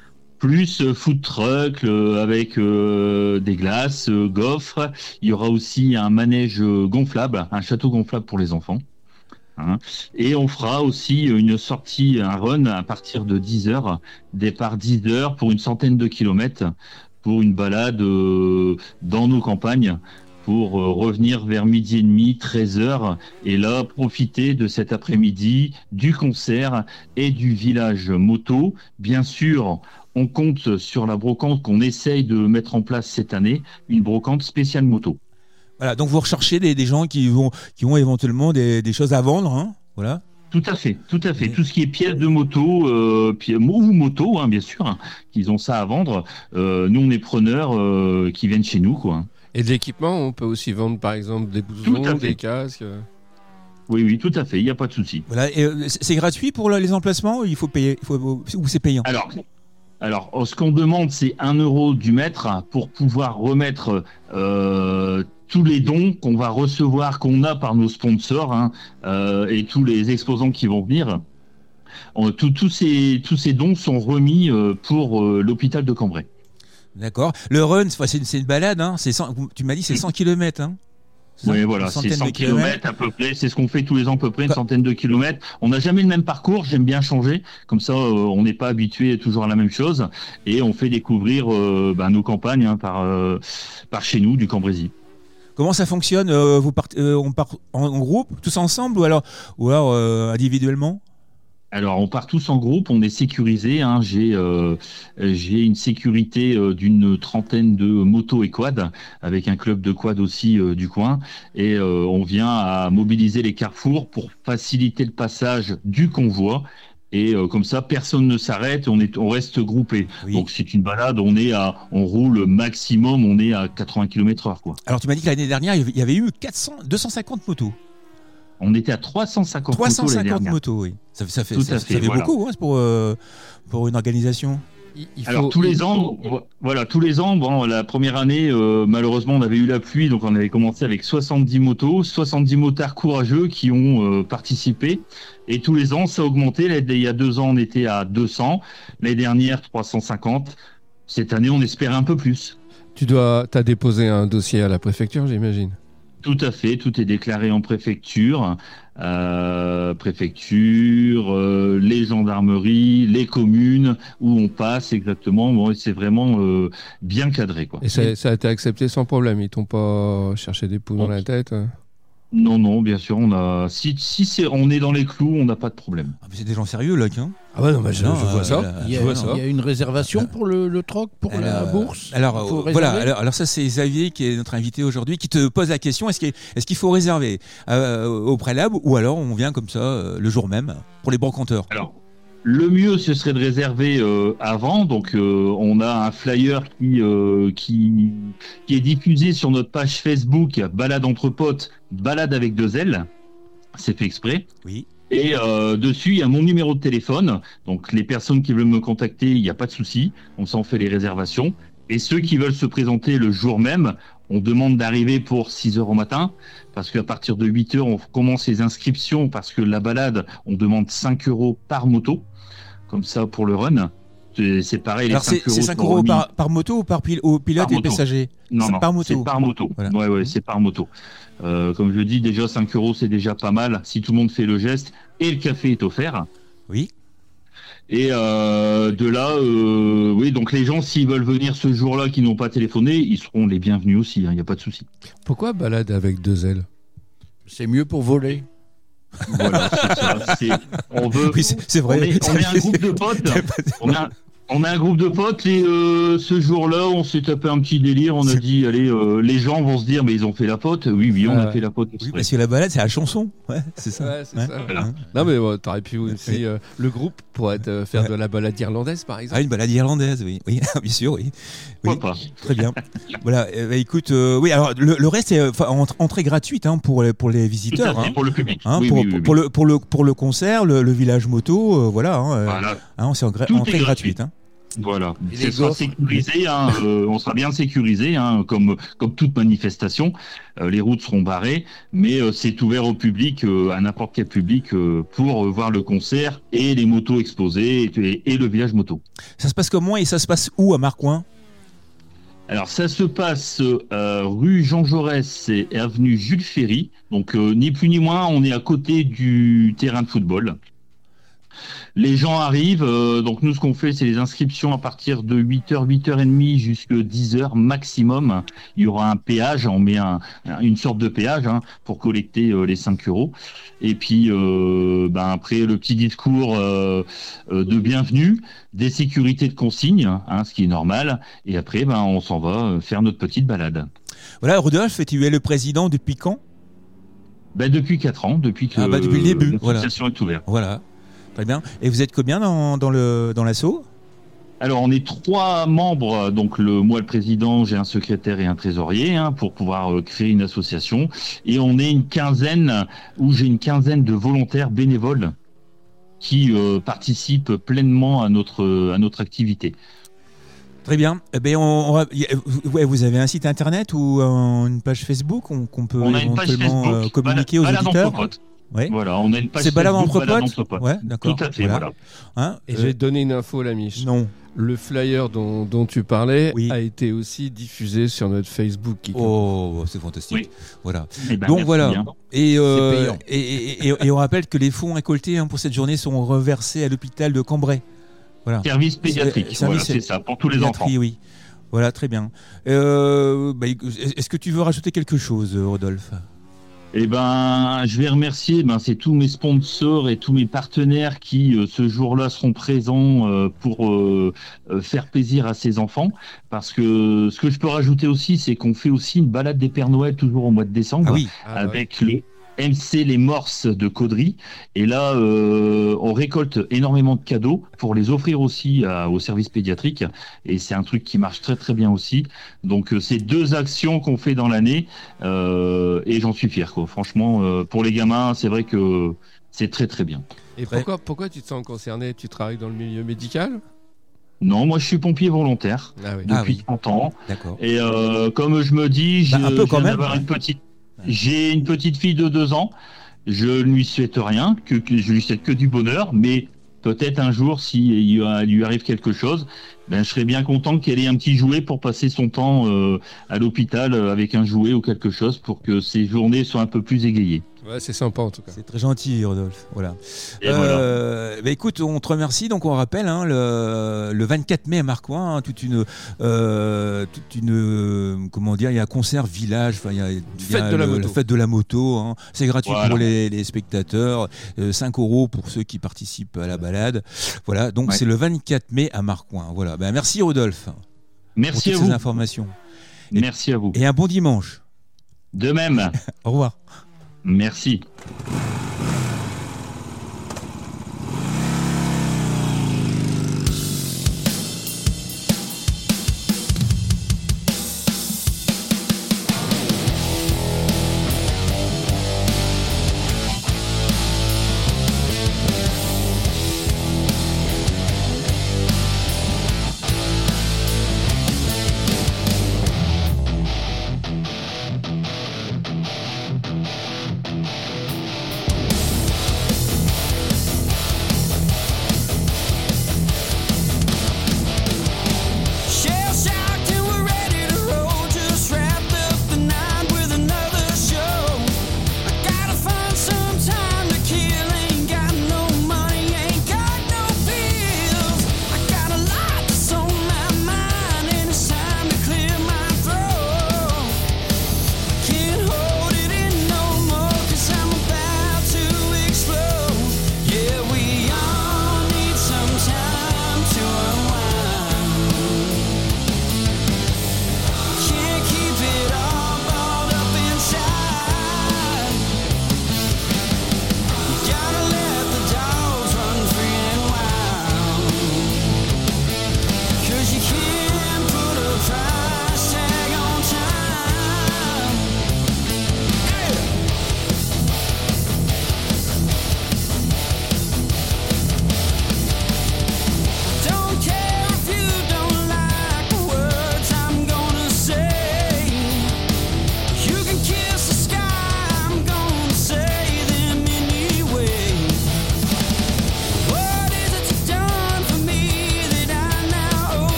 plus euh, food truck euh, avec euh, des glaces, euh, gaufres. Il y aura aussi un manège gonflable, un château gonflable pour les enfants. Hein. Et on fera aussi une sortie, un run à partir de dix heures, départ dix heures pour une centaine de kilomètres, pour une balade euh, dans nos campagnes, pour euh, revenir vers midi et demi, treize heures, et là profiter de cet après-midi, du concert et du village moto. Bien sûr, on compte sur la brocante qu'on essaye de mettre en place cette année, une brocante spéciale moto. Voilà, donc vous recherchez des, des gens qui vont qui ont éventuellement des, des choses à vendre, hein, voilà. Tout à fait, tout à fait. Oui. Tout ce qui est pièces de moto, euh, pi- ou moto, hein, bien sûr, hein, qu'ils ont ça à vendre. Euh, nous, on est preneurs euh, qui viennent chez nous, quoi. Et de l'équipement, on peut aussi vendre par exemple des Tout à blousons, fait. des casques. Oui, oui, tout à fait. Il n'y a pas de souci. Voilà, et euh, c'est c'est gratuit pour les emplacements ou il faut payer, il faut, ou c'est payant? Alors, alors, ce qu'on demande, c'est un euro du mètre pour pouvoir remettre euh, tous les dons qu'on va recevoir, qu'on a par nos sponsors, hein, euh, et tous les exposants qui vont venir. Euh, tout- tous ces, tous ces dons sont remis euh, pour euh, l'hôpital de Cambrai. D'accord. Le run, c'est c'est une, c'est une balade, hein. C'est cent, tu m'as dit c'est cent kilomètres, hein. C'est ça, Oui, une voilà, c'est centaine cent de kilomètres à peu près. C'est ce qu'on fait tous les ans à peu près, une Bah- centaine de kilomètres. On n'a jamais le même parcours. J'aime bien changer. Comme ça, euh, on n'est pas habitué toujours à la même chose. Et on fait découvrir euh, bah, nos campagnes hein, par, euh, par chez nous, du Cambrésis. Comment ça fonctionne euh, vous partez, euh, on part en, en groupe, tous ensemble, ou alors, ou alors euh, individuellement? Alors, on part tous en groupe, on est sécurisé. Hein. J'ai euh, j'ai une sécurité euh, d'une trentaine de motos et quads, avec un club de quad aussi euh, du coin. Et euh, on vient à mobiliser les carrefours pour faciliter le passage du convoi. Et euh, comme ça, personne ne s'arrête, on est, on reste groupé. Oui. Donc c'est une balade, on est à, on roule maximum, on est à quatre-vingts kilomètres heure, quoi. Alors tu m'as dit que l'année dernière, il y avait eu quatre cents, deux cent cinquante motos. On était à trois cent cinquante trois cent motos l'année cinquante dernière. motos, oui. Ça, fait- ça fait, Tout ça, à ça fait, fait voilà. beaucoup hein, pour, euh, pour une organisation. Il, il Alors faut- tous les il- ans, vo- voilà, tous les ans, bon, la première année, euh, malheureusement, on avait eu la pluie, donc on avait commencé avec soixante-dix motos, soixante-dix motards courageux qui ont euh, participé. Et tous les ans, ça a augmenté. Là, il y a deux ans, on était à deux cents. L'année dernière, trois cent cinquante. Cette année, on espérait un peu plus. Tu dois, t'as déposé un dossier à la préfecture, j'imagine. Tout à fait, tout est déclaré en préfecture, euh, préfecture, euh, les gendarmeries, les communes où on passe exactement. Bon, c'est vraiment euh, bien cadré, quoi. Et ça, ça a été accepté sans problème. Ils t'ont pas cherché des poux dans la tête. Non, non, bien sûr, on a. Si, si c'est, on est dans les clous, on n'a pas de problème. Ah, mais c'est des gens sérieux là, hein. Ah ouais, non, mais je, Non, je vois euh, ça. là, Il y, Je a, vois il ça. y a une réservation pour le, le troc, pour la Alors, bourse. Alors, Il faut euh, voilà. réserver. Alors, alors ça, c'est Xavier qui est notre invité aujourd'hui, qui te pose la question est-ce qu'il est-ce qu'il faut réserver euh, au préalable ou alors on vient comme ça euh, le jour même pour les brocanteurs? Alors, le mieux, ce serait de réserver euh, avant. Donc, euh, on a un flyer qui, euh, qui, qui est diffusé sur notre page Facebook, Balade entre potes, Balade avec deux L. C'est fait exprès. Oui. Et euh, dessus, il y a mon numéro de téléphone. Donc, les personnes qui veulent me contacter, il n'y a pas de souci. On s'en fait les réservations. Et ceux qui veulent se présenter le jour même, on demande d'arriver pour six heures au matin. Parce qu'à partir de huit heures, on commence les inscriptions. Parce que la balade, on demande cinq euros par moto. Comme ça, pour le run. C'est c'est pareil, Alors les cinq c'est c'est euros. cinq sont euros remis. par, par moto ou par pil- au pilote Par et moto. passager? Non, C'est non, par moto. c'est par moto. Voilà. Ouais, ouais, c'est par moto. Euh, comme je dis, déjà cinq euros, c'est déjà pas mal. Si tout le monde fait le geste, et le café est offert. Oui. Et euh, de là, euh, oui, donc les gens, s'ils veulent venir ce jour-là, qui n'ont pas téléphoné, ils seront les bienvenus aussi, il hein, n'y a pas de souci. Pourquoi balade avec deux ailes? C'est mieux pour voler. Voilà, c'est ça. C'est, on veut. Oui, c'est, c'est vrai. On est, on est un groupe de potes. On a, on a un groupe de potes et euh, ce jour-là, on s'est tapé un petit délire. On a C'est- dit, allez, euh, les gens vont se dire, mais ils ont fait la pote. Oui, oui, on Ah a ouais. fait la pote. Oui, exprès. parce que la balade, c'est la chanson. Ouais, c'est ça. Ouais, c'est Ouais. ça. Voilà. Hein. Non, mais bon, t'aurais pu aussi. euh, le groupe pourrait être, euh, faire de la balade irlandaise, par Ah, exemple. une balade irlandaise, oui. Oui, bien sûr, oui. Oui, Pourquoi pas. très bien. Voilà, euh, bah, écoute, euh, oui, alors le, le reste, c'est euh, enfin, entre- entrée gratuite hein, pour, les, pour les Tout à visiteurs. fait, Hein. pour le public. Hein, oui, pour, oui, oui, pour- oui. pour le, pour, le, pour le concert, le, le village moto, euh, voilà, hein, euh, Voilà. hein, c'est en gra- Tout est entrée gratuit. gratuite. Hein. Voilà, Et ce les sera gaufres. sécurisé, hein, euh, on sera bien sécurisé, hein, comme, comme toute manifestation. Euh, les routes seront barrées, mais euh, c'est ouvert au public, euh, à n'importe quel public, euh, pour euh, voir le concert et les motos exposées et, et le village moto. Ça se passe comment et ça se passe où à Marcoing? Alors ça se passe euh, rue Jean Jaurès et avenue Jules Ferry, donc euh, ni plus ni moins, on est à côté du terrain de football. Les gens arrivent, euh, donc nous ce qu'on fait c'est les inscriptions à partir de huit heures, huit heures trente jusqu'à dix heures maximum. Il y aura un péage, on met un, une sorte de péage hein, pour collecter euh, les cinq euros. Et puis euh, ben, après le petit discours euh, euh, de bienvenue, des sécurités de consigne, hein, ce qui est normal. Et après ben, on s'en va euh, faire notre petite balade. Voilà, Rodolphe, tu es le président depuis quand? Ben, depuis quatre ans, depuis que Ah, bah, depuis le début, l'association est ouverte. Voilà, très bien. Et vous êtes combien dans, dans, le, dans l'assaut? Alors, on est trois membres. Donc, le, moi, le président, j'ai un secrétaire et un trésorier hein, pour pouvoir euh, créer une association. Et on est une quinzaine, où j'ai une quinzaine de volontaires bénévoles qui euh, participent pleinement à notre, à notre activité. Très bien. Eh ben, on, on va- y- ouais, vous avez un site internet ou euh, une page Facebook qu'on, qu'on peut On a une page éventuellement Facebook, euh, communiquer Balade- aux Balade auditeurs? entre potes. Ouais. Voilà, on a une page C'est balade Facebook, entre Balade potes. entre potes. Ouais, d'accord. Tout à fait, voilà. Hein, Et euh, je vais te donner une info, la Mich. Non. Le flyer dont, dont tu parlais Oui. a été aussi diffusé sur notre Facebook. Kiko. Oh, c'est fantastique. Oui. Voilà. Eh ben, Donc merci voilà. bien. Et, euh, C'est payant. et, et, et- et on rappelle que les fonds récoltés hein, pour cette journée sont reversés à l'hôpital de Cambrai. Voilà. Service pédiatrique, C'est- voilà, service- c'est ça, pour tous les enfants. Pédiatrie, oui. Voilà, très bien. Euh, bah, est-ce que tu veux rajouter quelque chose, Rodolphe? Eh ben, je vais remercier ben, c'est tous mes sponsors et tous mes partenaires qui, euh, ce jour-là, seront présents euh, pour euh, euh, faire plaisir à ces enfants. Parce que ce que je peux rajouter aussi, c'est qu'on fait aussi une balade des Pères Noël toujours au mois de décembre Ah oui. Ah, ouais. avec le M C Les Morses de Caudry. Et là, euh, on récolte énormément de cadeaux pour les offrir aussi à- au service pédiatrique. Et c'est un truc qui marche très très bien aussi. Donc euh, c'est deux actions qu'on fait dans l'année euh, et j'en suis fier. Quoi. Franchement, euh, pour les gamins, c'est vrai que c'est très très bien. Et pourquoi, pourquoi tu te sens concerné? Tu travailles dans le milieu médical? Non, moi je suis pompier volontaire Ah oui. Ah depuis oui. trente ans. D'accord. Et euh, comme je me dis, j'ai Bah, un peu quand même. une petite, j'ai une petite fille de deux ans. Je ne lui souhaite rien, que, que je lui souhaite que du bonheur, mais peut-être un jour, s'il lui arrive quelque chose, ben, je serais bien content qu'elle ait un petit jouet pour passer son temps euh, à l'hôpital euh, avec un jouet ou quelque chose pour que ses journées soient un peu plus égayées. Ouais, c'est sympa en tout cas. C'est très gentil, Rodolphe. Voilà. Et voilà. Euh, bah, écoute, on te remercie. Donc, on rappelle hein, le, le vingt-quatre mai à Marcoing, hein, toute une, euh, toute une, euh, comment dire, il y a un concert village. Enfin, il y a, il y a Fête de la le- moto. fête de la moto. Hein. C'est gratuit Voilà. pour les, les spectateurs. Euh, cinq euros pour ceux qui participent à la balade. Voilà. Donc, Ouais. c'est le vingt-quatre mai à Marcoing. Voilà. Ben, merci, Rodolphe, pour Merci à toutes ces vous. informations. Merci à vous. Et un bon dimanche. De même. Au revoir. Merci.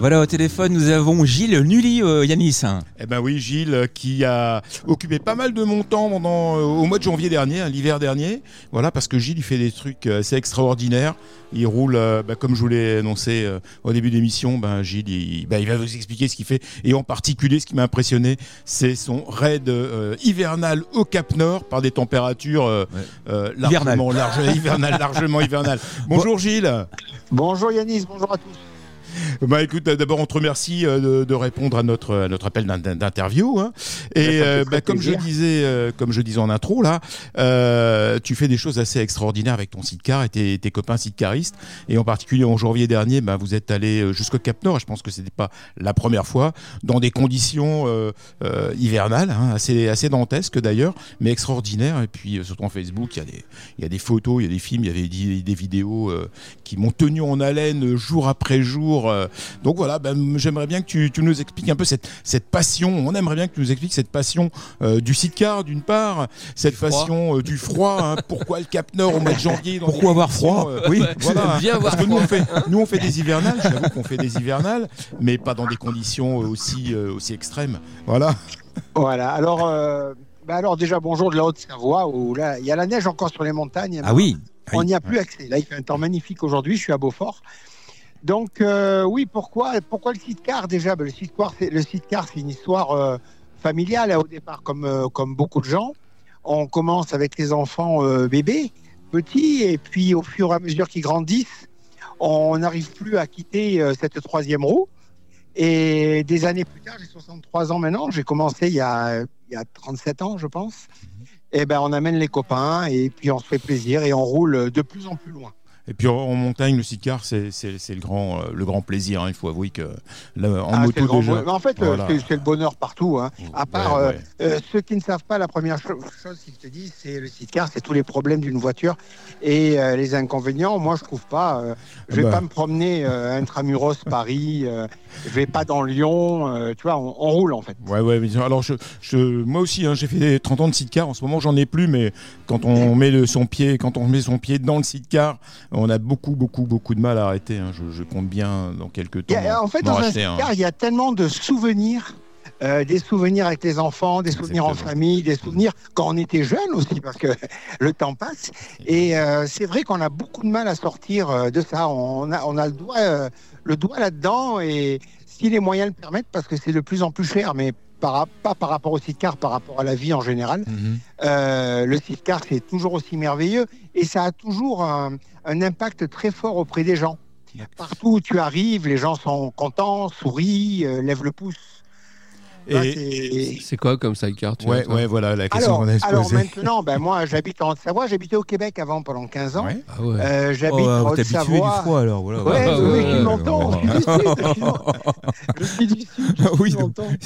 Voilà, au téléphone, nous avons Gilles Nully, euh, Yanis. Eh ben oui, Gilles, euh, qui a occupé pas mal de mon temps pendant, euh, au mois de janvier dernier, hein, l'hiver dernier. Voilà, parce que Gilles, il fait des trucs euh, assez extraordinaires. Il roule, euh, bah, comme je vous l'ai annoncé euh, au début de l'émission, ben, Gilles, il, bah, il va vous expliquer ce qu'il fait. Et en particulier, ce qui m'a impressionné, c'est son raid euh, hivernal au Cap Nord par des températures euh, Ouais. euh, largement, large, hivernales, largement hivernales. Bonjour Gilles. Bonjour Yanis, bonjour à tous. Bah écoute, d'abord on te remercie euh, de, de répondre à notre à notre appel d'in- d'interview. Hein. Et euh, bah, comme je disais, euh, comme je disais en intro là, euh, tu fais des choses assez extraordinaires avec ton sidecar et tes, tes copains sidecaristes. Et en particulier en janvier dernier, bah, vous êtes allé jusqu'au Cap Nord. Et je pense que c'était pas la première fois, dans des conditions euh, euh, hivernales, hein, assez assez dantesques d'ailleurs, mais extraordinaires. Et puis euh, sur ton Facebook, il y a des il y a des photos, il y a des films, il y avait des, des vidéos euh, qui m'ont tenu en haleine jour après jour. Euh, donc voilà, ben, j'aimerais bien que tu, tu nous expliques un peu cette, cette passion. On aimerait bien que tu nous expliques cette passion euh, du sidecar d'une part, cette Du froid. passion euh, du froid. Hein, pourquoi le Cap Nord au mois de janvier dans Pourquoi des avoir conditions, froid euh, Oui. voilà. Bien avoir Parce que nous froid. on fait, nous on fait des hivernales. J'avoue qu'on fait des hivernales, mais pas dans des conditions aussi euh, aussi extrêmes. Voilà. Voilà, alors, euh, bah alors déjà bonjour de la Haute-Savoie, où là il y a la neige encore sur les montagnes. Ah oui. On n'y a plus accès. Là il fait un temps magnifique aujourd'hui, je suis à Beaufort. Donc euh, oui, pourquoi, pourquoi le sidecar déjà? Ben, le sidecar, c'est, le sidecar, c'est une histoire euh, familiale hein, au départ, comme, euh, comme beaucoup de gens. On commence avec les enfants euh, bébés, petits, et puis au fur et à mesure qu'ils grandissent, on n'arrive plus à quitter euh, cette troisième roue. Et des années plus tard, j'ai soixante-trois ans maintenant, j'ai commencé il y a, il y a trente-sept ans, je pense. Et ben, on amène les copains et puis on se fait plaisir et on roule de plus en plus loin. Et puis en, en montagne, le sidecar, c'est, c'est, c'est le grand, euh, le grand plaisir. Hein. Il faut avouer que là, en Ah, c'est moto le grand déjà. bonheur. Mais en fait, Voilà. euh, c'est, c'est le bonheur partout. Hein. À part Ouais, euh, ouais. euh, ceux qui ne savent pas, la première cho- chose qu'ils te disent, c'est le sidecar, c'est tous les problèmes d'une voiture et euh, les inconvénients. Moi, je trouve pas. Euh, je vais Bah. pas me promener euh, intramuros Paris. Euh, je vais pas dans Lyon. Euh, tu vois, on, on roule en fait. Ouais, ouais, mais alors je, je, moi aussi, hein, j'ai fait trente ans de sidecar. En ce moment, j'en ai plus, mais quand on met le, son pied, quand on met son pied dans le sidecar, on a beaucoup, beaucoup, beaucoup de mal à arrêter. Hein. Je, je compte bien dans quelques Il y temps. a- en fait, m'en dans un racheter un. sidecar, il y a tellement de souvenirs. Euh, des souvenirs avec les enfants, des souvenirs en Exactement. famille, des souvenirs quand on était jeune aussi, parce que le temps passe. Et euh, c'est vrai qu'on a beaucoup de mal à sortir euh, de ça. On a, on a le doigt, euh, le doigt là-dedans, et si les moyens le permettent, parce que c'est de plus en plus cher, mais par, pas par rapport au sidecar, par rapport à la vie en général. Mhm. Euh, le sidecar, c'est toujours aussi merveilleux, et ça a toujours un, un impact très fort auprès des gens. Partout où tu arrives, les gens sont contents, sourient, euh, lèvent le pouce. Là, Et, c'est- C'est quoi comme sidecar tu ouais, as, toi ouais, voilà la question alors, qu'on a alors posée. maintenant, ben moi j'habite en Haute-Savoie, j'habitais au Québec avant pendant quinze ans. Ouais. Ah ouais. Euh, j'habite Oh, en t'es habitué du Haute-Savoie. froid alors. Voilà. Ouais, Ah oui, ouais, tu ouais, m'entends. ouais. Je suis du sud, effectivement. Je suis du sud. je Oui, tu donc, m'entends.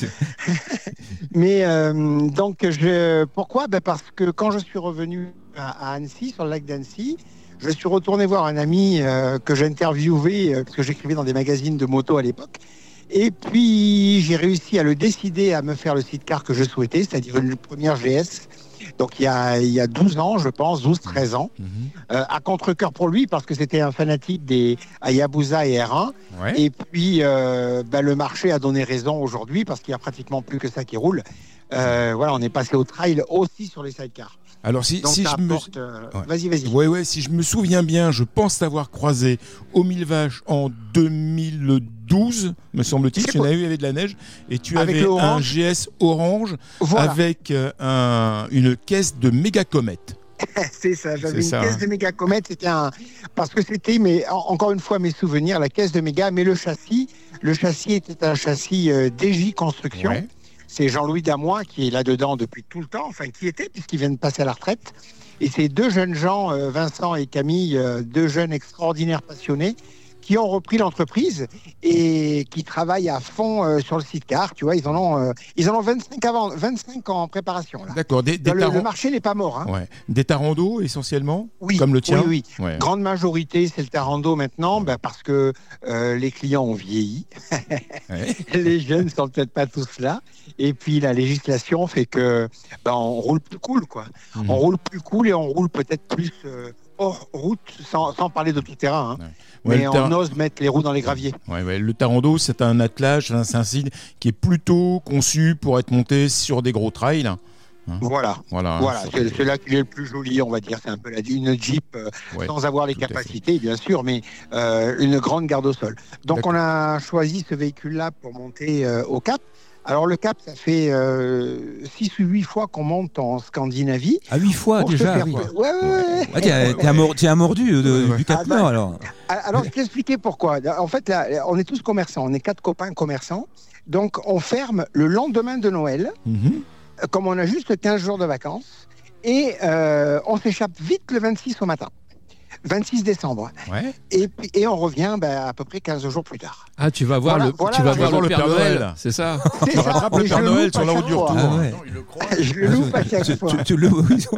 Mais euh, donc, je, pourquoi ben parce que quand je suis revenu à, à Annecy, sur le lac d'Annecy, je suis retourné voir un ami euh, que j'interviewais, euh, parce que j'écrivais dans des magazines de moto à l'époque. Et puis, j'ai réussi à le décider à me faire le sidecar que je souhaitais, c'est-à-dire une première G S. Donc, il y a, il y a douze ans, je pense, douze treize ans, Mhm. euh, à contre-cœur pour lui, parce que c'était un fanatique des Hayabusa et R un. Ouais. Et puis, euh, bah, le marché a donné raison aujourd'hui, parce qu'il n'y a pratiquement plus que ça qui roule. Euh, voilà, on est passé au trail aussi sur les sidecars. Alors si, Donc, si ça je me apporte... euh, Ouais. Vas-y, vas-y. Ouais, ouais, si je me souviens bien, je pense t'avoir croisé au Mille Vaches en deux mille douze, me semble-t-il. C'est Tu en as quoi eu avec de la neige et tu Avec avais le un orange. G S orange Voilà, avec euh, un, une caisse de méga comète. c'est ça. J'avais C'est une ça, caisse hein. de méga comète. C'était un... Parce que c'était, mais en- encore une fois, mes souvenirs, la caisse de méga, mais le châssis, le châssis était un châssis euh, D J Construction. Ouais. C'est Jean-Louis Damois qui est là-dedans depuis tout le temps, enfin qui était, puisqu'il vient de passer à la retraite. Et ces deux jeunes gens, euh, Vincent et Camille, euh, deux jeunes extraordinaires passionnés, qui ont repris l'entreprise et qui travaillent à fond euh, sur le sidecar. Tu vois, ils en ont, euh, ils en ont vingt-cinq, avant, vingt-cinq en préparation. Là. D'accord. Des, des, Le, le taran- marché n'est pas mort. Hein. ouais. Des tarandos essentiellement, Oui, comme le tien. Oui, oui. Ouais. Grande majorité, c'est le Tarando maintenant, ben, parce que euh, les clients ont vieilli. Ouais. Les jeunes ne sont peut-être pas tous là. Et puis la législation fait que ben, on roule plus cool, quoi. Mhm. On roule plus cool et on roule peut-être plus, euh, hors route, sans, sans parler de tout terrain. Hein. Ouais. Ouais, Mais le on terrain- ose mettre les roues dans les graviers. Ouais, ouais, le Tarando, c'est un attelage, c'est un site qui est plutôt conçu pour être monté sur des gros trails. Hein. Voilà. Voilà. Voilà, c'est, c'est là qu'il est le plus joli, on va dire. C'est un peu la, une Jeep euh, Ouais, sans avoir les tout à capacités, bien sûr, mais euh, une grande garde au sol. Donc D'accord. on a choisi ce véhicule-là pour monter euh, au Cap. Alors le Cap, ça fait euh, six ou huit fois qu'on monte en Scandinavie. Ah, huit fois Pour se déjà. faire- Oui. Ouais, ouais, ouais. Ah, t'es, t'es un mor- t'es un mordu de- Ouais, ouais. du Cap Ah, bah, Nord alors. Alors, je vais expliquer pourquoi. En fait, là, on est tous commerçants. On est quatre copains commerçants. Donc, on ferme le lendemain de Noël, Mhm. comme on a juste quinze jours de vacances. Et euh, on s'échappe vite le vingt-six au matin. vingt-six décembre. Ouais. Et, puis- et on revient ben, à peu près quinze jours plus tard. Ah, tu vas voir Voilà, le, voilà, tu vas je voir vais le voir Père le Père Noël, Noël. c'est ça. C'est Tu ça, rattrapes mais le je Père le Noël loupe sur à la route chaque du fois. retour. Ah ouais. Non, il le croit. Je le loupe à chaque Tu- fois. tu- tu le-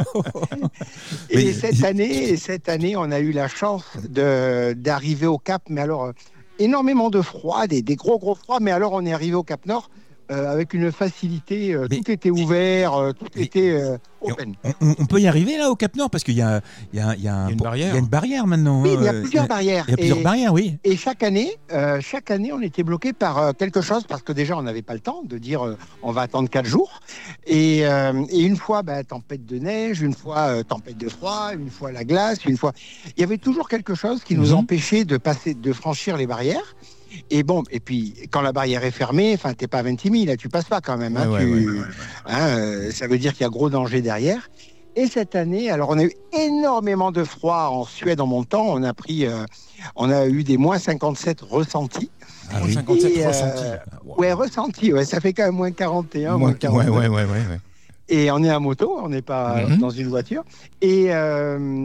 Et Mais- cette année, et cette année, on a eu la chance de, d'arriver au Cap, mais alors euh, énormément de froid, des, des gros gros froids, mais alors on est arrivé au Cap Nord euh, avec une facilité, euh, Mais- tout était ouvert, euh, tout Mais- était euh, Et open. on, on- on peut y arriver là au Cap Nord parce qu'il y a, il y a, il y a un- Il y a une barrière. il y a une barrière maintenant. Oui, il y a euh, plusieurs il y a- barrières. Il y a plusieurs Et- barrières, oui. Et chaque année, euh, chaque année, on était bloqué par euh, quelque chose parce que déjà, on n'avait pas le temps de dire euh, on va attendre quatre jours. Et, euh, et une fois, bah, tempête de neige, une fois euh, tempête de froid, une fois la glace, une fois. Il y avait toujours quelque chose qui nous Mhm. empêchait de passer, de franchir les barrières. Et bon, et puis quand la barrière est fermée, enfin, t'es pas à Ventimille, là, tu passes pas quand même. Hein, Ouais, tu- ouais, ouais, ouais, ouais. hein, euh, ça veut dire qu'il y a gros danger derrière. Et cette année, alors on a eu énormément de froid en Suède en montant. On a pris, euh, on a eu des moins cinquante-sept ressentis. Ah oui. cinquante-sept Et, euh, ressentis. Ouais, ressentis. Ouais, ça fait quand même moins quarante et un, moins Moins- Ouais, quarante-deux. ouais, ouais, ouais, ouais. Et on est à moto, on n'est pas Mhm. dans une voiture. Et euh,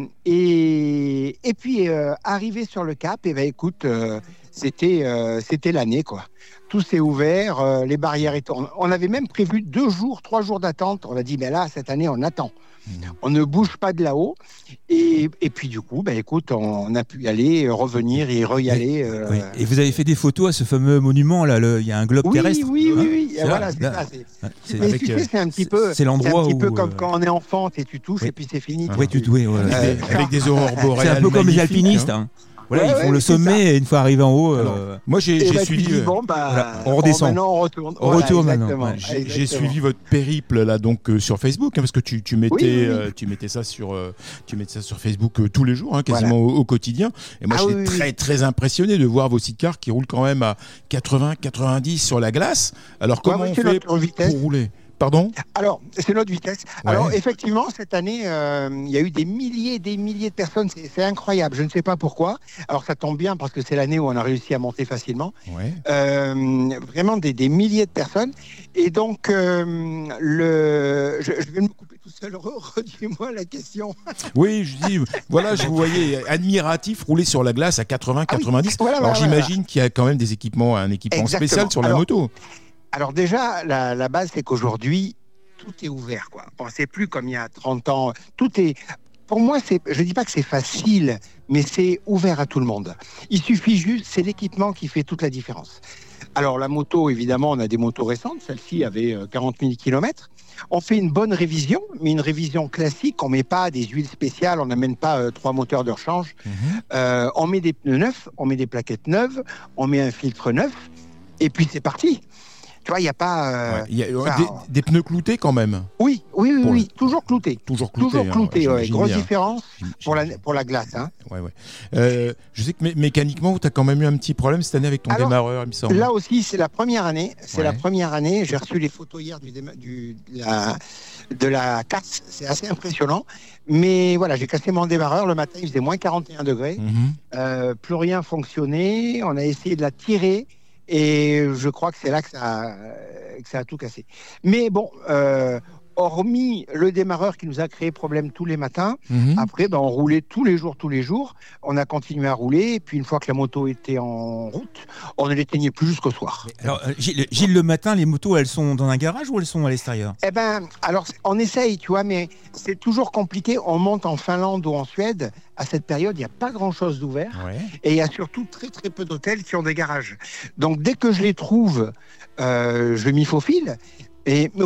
et, et puis euh, arrivé sur le Cap, et ben écoute, euh, c'était euh, c'était l'année quoi. Tout s'est ouvert, euh, les barrières étaient. On, on avait même prévu deux jours, trois jours d'attente. On a dit, mais là cette année on attend. On ne bouge pas de là-haut. Et, et puis du coup, ben écoute, on, on a pu y aller, euh, revenir et re-y aller. euh, Oui. Et vous avez fait des photos à ce fameux monument là, le- il y a un globe oui, terrestre. oui, oui, Hein oui. C'est Et voilà, là, c'est là. ça. c'est- Ouais, c'est- Mais avec, tu euh, sais, c'est un petit c'est- peu, c'est l'endroit c'est un petit peu où, comme euh, quand on est enfant, et tu touches oui. et puis c'est fini. Oui, tu ouais, ouais. Euh, Avec, des, avec des aurores boréales. C'est un peu comme les magnifiques, alpinistes. hein. Hein. Voilà, Ouais, ils font ouais, le c'est sommet ça. et une fois arrivé en haut. Alors, euh, Moi, j'ai Et j'ai bah, tu suivi. dis, euh, bon, bah, voilà, on redescend. maintenant, on retourne. On Voilà, retourne maintenant, exactement, ouais. J'ai j'ai exactement. suivi votre périple là donc euh, sur Facebook hein, parce que tu, tu mettais Oui, oui, oui. euh, tu mettais ça sur euh, tu mettais ça sur Facebook euh, tous les jours hein, quasiment au, au quotidien et moi Ah j'étais oui, oui, très oui. très impressionné de voir vos sidecars qui roulent quand même à quatre-vingts quatre-vingt-dix sur la glace. Alors comment Ouais, ouais, on c'est fait notre vitesse. pour rouler? Pardon? Alors, c'est notre vitesse. Ouais. Alors, effectivement, cette année, euh, il y a eu des milliers et des milliers de personnes. C'est c'est incroyable. Je ne sais pas pourquoi. Alors, ça tombe bien parce que c'est l'année où on a réussi à monter facilement. Ouais. Euh, vraiment des, des milliers de personnes. Et donc, euh, le... je, je vais me couper tout seul. Re- Redis-moi la question. Oui, je dis voilà, je vous voyais admiratif rouler sur la glace à quatre-vingts Ah oui. quatre-vingt-dix. Voilà, Alors voilà, j'imagine qu'il y a quand même des équipements un équipement Exactement. spécial sur la Alors, moto. Alors déjà, la, la base, c'est qu'aujourd'hui, tout est ouvert. Quoi. Bon, c'est plus comme il y a trente ans. Tout est... Pour moi, c'est, je ne dis pas que c'est facile, mais c'est ouvert à tout le monde. Il suffit juste, c'est l'équipement qui fait toute la différence. Alors la moto, évidemment, on a des motos récentes. Celle-ci avait euh, quarante mille kilomètres. On fait une bonne révision, mais une révision classique. On ne met pas des huiles spéciales, on n'amène pas euh, trois moteurs de rechange. Mhm. Euh, on met des pneus neufs, on met des plaquettes neuves, on met un filtre neuf, et puis c'est parti. Tu vois, il n'y a pas... euh, Ouais. Il y a euh, ça, des, on- des pneus cloutés quand même. Oui, oui, oui, Pour oui, toujours clouté. Toujours cloutés. Toujours hein, clouté, ouais. j'imagine Grosse bien. différence J'im- pour la, j'imagine. pour la glace. Hein. Ouais, ouais. Euh, je sais que mé- mécaniquement, tu as quand même eu un petit problème cette année avec ton Alors, démarreur, il me semble. Là aussi, c'est la première année. C'est Ouais. la première année. J'ai reçu les photos hier du, déma- du, de, la, de la casse. C'est assez impressionnant. Mais voilà, j'ai cassé mon démarreur. Le matin, il faisait moins quarante et un degrés. Mhm. Euh, plus rien fonctionnait. On a essayé de la tirer. Et je crois que c'est là que ça, a- que ça a tout cassé. Mais bon, euh, hormis le démarreur qui nous a créé problème tous les matins, Mhm. après, ben, on roulait tous les jours, tous les jours. On a continué à rouler. Et puis, une fois que la moto était en route, on ne l'éteignait plus jusqu'au soir. Alors, euh, Gilles, Gilles, le matin, les motos, elles sont dans un garage ou elles sont à l'extérieur? Eh ben, alors, c'est- on essaye, tu vois, mais c'est toujours compliqué. On monte en Finlande ou en Suède. À cette période, il n'y a pas grand-chose d'ouvert. Ouais. Et il y a surtout très, très peu d'hôtels qui ont des garages. Donc, dès que je les trouve, euh, je m'y faufile. Et, ou,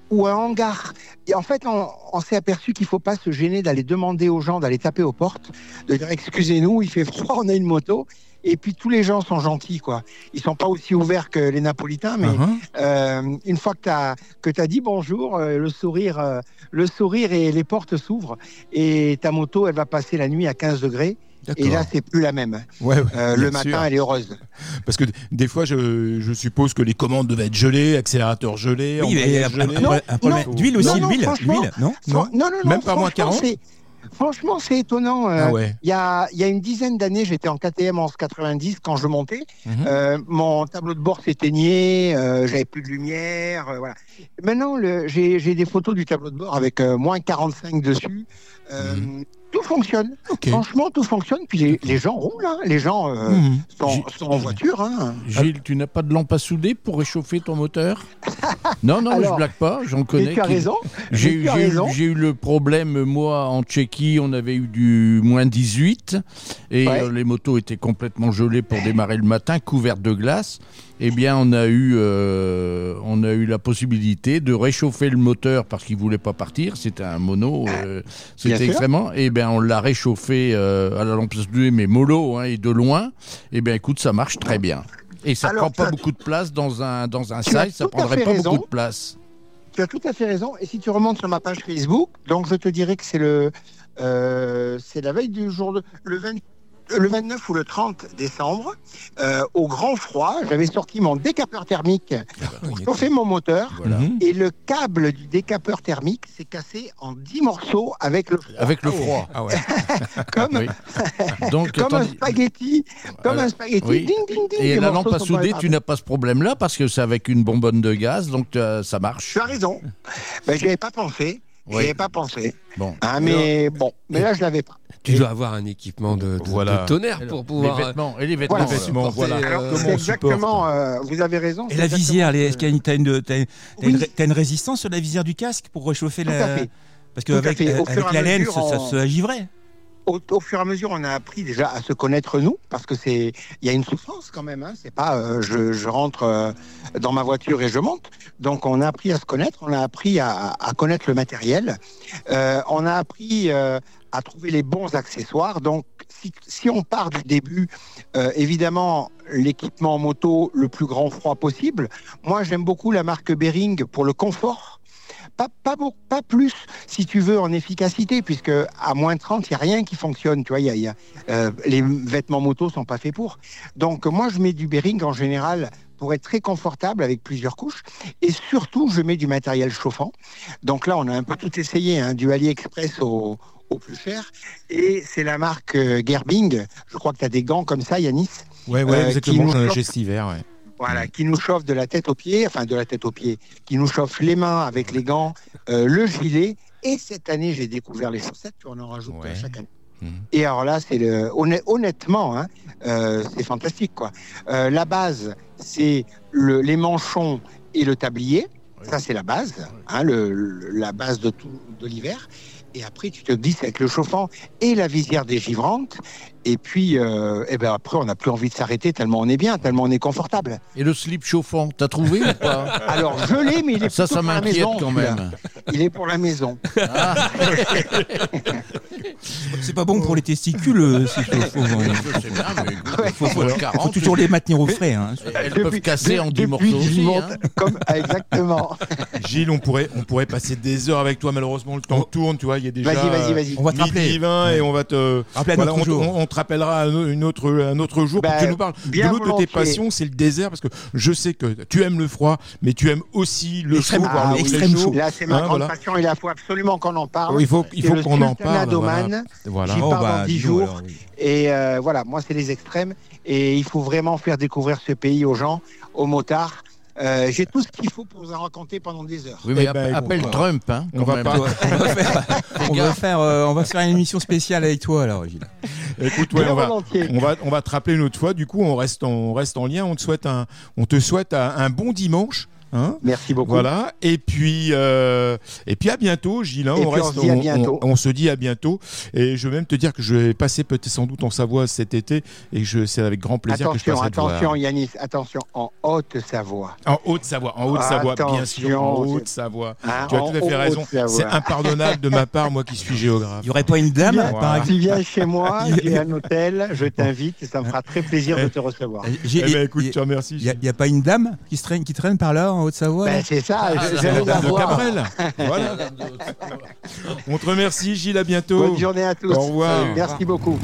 ou un hangar. Et en fait, on, on s'est aperçu qu'il ne faut pas se gêner d'aller demander aux gens, d'aller taper aux portes, de dire excusez-nous, il fait froid, on a une moto. Et puis tous les gens sont gentils, quoi. Ils sont pas aussi ouverts que les Napolitains, mais Uh-huh. euh, une fois que tu as que t'as dit bonjour, euh, le sourire, euh, le sourire et les portes s'ouvrent et ta moto, elle va passer la nuit à quinze degrés. D'accord. Et là, c'est plus la même. Ouais, ouais, Euh, bien le matin, sûr. elle est heureuse. Parce que d- des fois, je, je suppose que les commandes devaient être gelées, accélérateur gelé, Oui, mais embrayage un, gelé. un- Non, un problème non, d'huile aussi, non, non, l'huile, franchement, l'huile, non Non. Fran- non, non, Même pas moins franchement, quarante. c'est- Franchement, c'est étonnant. Euh, Ah ouais. Il y, a, il y a une dizaine d'années, j'étais en K T M en quatre-vingt-dix quand je montais. Mhm. Euh, mon tableau de bord s'éteignait, euh, j'avais plus de lumière. euh, voilà. Maintenant, le- j'ai j'ai des photos du tableau de bord avec euh, moins quarante-cinq dessus. Euh, Tout fonctionne. Ok. Franchement, tout fonctionne. Puis les, les gens roulent. Hein. Les gens euh, Mhm. sont, J'ai- sont en voiture. Hein. Gilles, tu n'as pas de lampe à souder pour réchauffer ton moteur? Non, non, Alors, je blague pas, j'en connais. Mais tu as qui- raison. J'ai Mais eu, tu as j'ai eu- raison. j'ai eu le problème, moi, en Tchéquie, on avait eu du moins dix-huit et Ouais. euh, les motos étaient complètement gelées pour démarrer le matin, couvertes de glace. Eh bien, on a eu, euh, on a eu la possibilité de réchauffer le moteur parce qu'il voulait pas partir. C'était un mono, euh, Bien c'était sûr. extrêmement. Eh bien, on l'a réchauffé euh, à la lampe à souder, mais mollo, hein, et de loin. Eh bien, écoute, ça marche très bien. Et ça Alors, prend pas tu as- beaucoup de place dans un dans un tu as size, ça tout à prendrait fait pas raison. beaucoup de place. Tu as tout à fait raison. Et si tu remontes sur ma page Facebook, donc je te dirais que c'est le, euh, c'est la veille du jour de, le vingt, le vingt-neuf ou le trente décembre, euh, au grand froid, j'avais sorti mon décapeur thermique pour chauffer mon moteur. Voilà. Mhm. Et le câble du décapeur thermique s'est cassé en dix morceaux avec le froid. Avec le froid. Ah ouais. Comme, Oui. Donc, comme un attendez. spaghetti. Comme Voilà. un spaghetti. Oui. Ding, ding, ding, Et les la morceaux lampe à sont souder, pas tu n'as pas ce problème-là parce que c'est avec une bonbonne de gaz, donc euh, ça marche. Tu as raison. Ben, j'y avais pas pensé. J'y Oui. avais pas pensé. Bon. Hein, mais bon, mais là, je l'avais pas. Tu dois avoir un équipement de, de- Voilà. de tonnerre pour Les pouvoir. vêtements. Et les vêtements. Voilà. voilà. Vêtements, voilà. supporter, Alors, euh, comment c'est on exactement, euh, vous avez raison. Et c'est la exactement visière, les- ce- est-ce qu'il y a une, t'as une, t'as, t'as Oui. une, t'as une résistance sur la visière du casque pour réchauffer Tout à la. fait. Parce Tout à qu'avec fait. Au avec fur et à la laine, mesure, ça, ça on- se agivrait. Au, au fur et à mesure, on a appris déjà à se connaître nous, parce que c'est, il y a une souffrance quand même. Hein. C'est pas, euh, je, je rentre euh, dans ma voiture et je monte. Donc, on a appris à se connaître, on a appris à, à connaître le matériel, euh, on a appris euh, à trouver les bons accessoires. Donc, si, si on part du début, euh, évidemment, l'équipement moto le plus grand froid possible. Moi, j'aime beaucoup la marque Bering pour le confort. Pas, pas, beau- pas plus, si tu veux, en efficacité, puisque à moins trente, il n'y a rien qui fonctionne. Tu vois, il y a, il y a, euh, les vêtements moto sont pas faits pour. Donc, moi, je mets du Bering en général pour être très confortable avec plusieurs couches. Et surtout, je mets du matériel chauffant. Donc là, on a un peu tout essayé, hein, du AliExpress au, au plus cher. Et c'est la marque euh, Gerbing. Je crois que tu as des gants comme ça, Yanis. Ouais, ouais, Euh, exactement. qui J'en ai nous acheté cet hiver, ouais. Voilà, qui nous chauffe de la tête aux pieds, enfin de la tête aux pieds, qui nous chauffe les mains avec les gants, euh, le gilet. Et cette année, j'ai découvert les chaussettes, puis on en rajoute Ouais. euh, chaque année. Mhm. Et alors là, c'est le, honn- honnêtement, hein, euh, c'est fantastique, quoi. Euh, la base, c'est le, les manchons et le tablier. Ça, c'est la base, hein, le, le- la base de tout de l'hiver. Et après, tu te glisses avec le chauffant et la visière dégivrante. Et puis, euh, eh ben après, on n'a plus envie de s'arrêter tellement on est bien, tellement on est confortable. Et le slip chauffant, t'as trouvé ou pas? Alors, je l'ai, mais il est Ça, plutôt ça pour la m'inquiète maison, quand celui-là. même. Il est pour la maison. Ah, C'est pas bon pour les testicules. euh, c'est- faut, faut- je sais bien, mais écoute, Ouais. faut, faut le faut quarante, toujours les maintenir au frais. Hein. elles Depuis- peuvent casser en dix depuis morceaux que j'y aussi. monte, hein. comme, ah, exactement. Gilles, on pourrait, on pourrait passer des heures avec toi. Malheureusement, le temps tourne. Tu vois, il y a déjà Vas-y, vas-y, vas-y. On va te rappeler. midi vingt et on va te. Rappelez à Voilà, notre on, jour. on- on te rappellera un, une autre, un autre jour pour Bah, que tu nous parles bien de l'autre de volontiers. tes passions, c'est le désert, parce que je sais que tu aimes le froid, mais tu aimes aussi le L'extrême- chaud, voire ah, le oui. très extrême chaud. chaud. Là, c'est ma Hein, grande voilà. passion. Il faut absolument qu'on en parle. Il faut, il C'est faut le qu'on en sultanat parle. Voilà. d'Oman. Voilà. J'y Oh, pars bah, dans dix dis donc, jours. alors, oui. Et euh, voilà, moi, c'est les extrêmes. Et il faut vraiment faire découvrir ce pays aux gens, aux motards. Euh, j'ai tout ce qu'il faut pour vous en raconter pendant des heures. Oui, mais Eh ben, app- appelle écoute, Trump, hein, on quand va même. pas- On va faire, on va faire, euh, on va faire une émission spéciale avec toi alors, Gilles. Écoute, ouais, Bien on va, volontiers. on va, on va te rappeler une autre fois. Du coup, on reste en, on reste en lien. On te souhaite un, on te souhaite un, un bon dimanche. Hein Merci beaucoup. Voilà. Et puis, euh, et puis à bientôt, Gilles. Hein, Et on, puis on reste, se dit à bientôt. On, on se dit à bientôt. Et je vais même te dire que je vais passer peut-être sans doute en Savoie cet été. Et je, c'est avec grand plaisir attention, que je passerai te attention, voir. Yanis, attention, en Haute-Savoie. En Haute-Savoie, en Haute-Savoie, bien sûr, en Attention, Haute-Savoie. Hein, Tu as en tout à fait raison. Haute-Savoie. C'est impardonnable de ma part, moi qui suis géographe. Il n'y aurait pas une dame, Viens- par exemple. Tu viens chez moi, j'ai un hôtel, je t'invite, ça me fera très plaisir de te recevoir. J'ai- Eh ben, écoute, il je te remercie. n'y a, il y a pas une dame qui, se traîne, qui traîne par là en Haute-Savoie là Ben, c'est ça, je- C'est j'allais la la dame de voir. Cabrel. Voilà. On te remercie, Gilles, à bientôt. Bonne journée à tous. Au revoir. Merci beaucoup.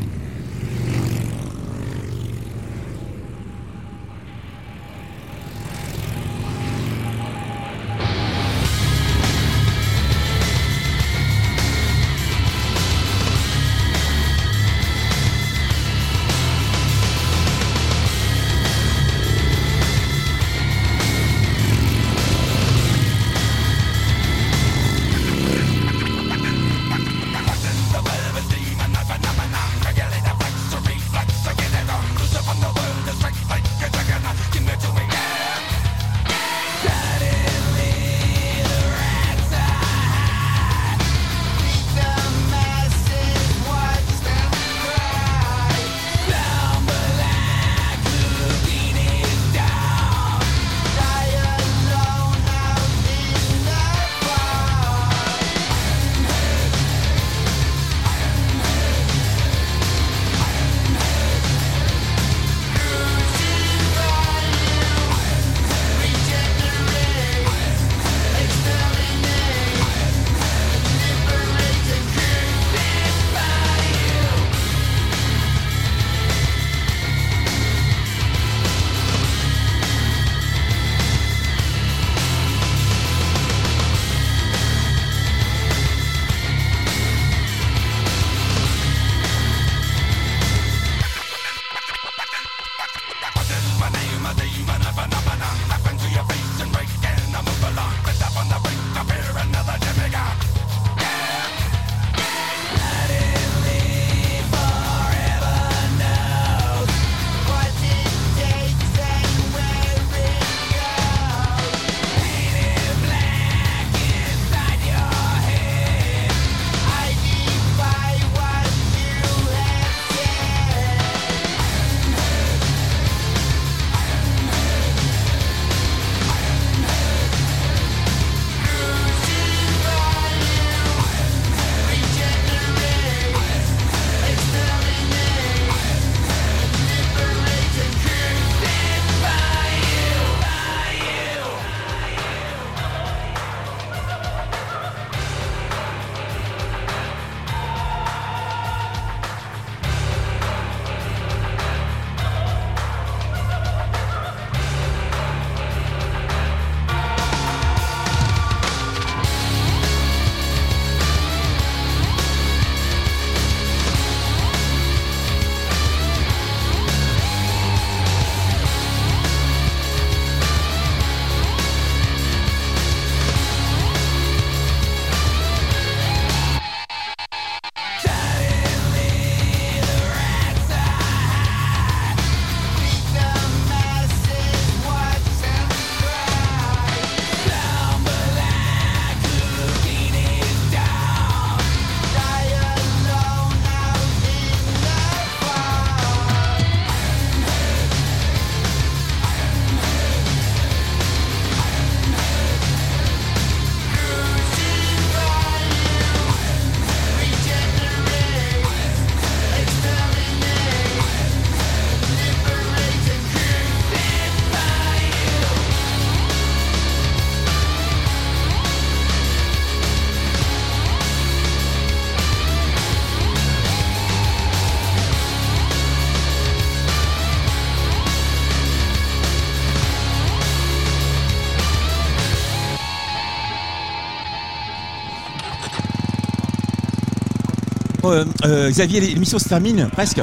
Euh, euh, Xavier, l'émission se termine presque.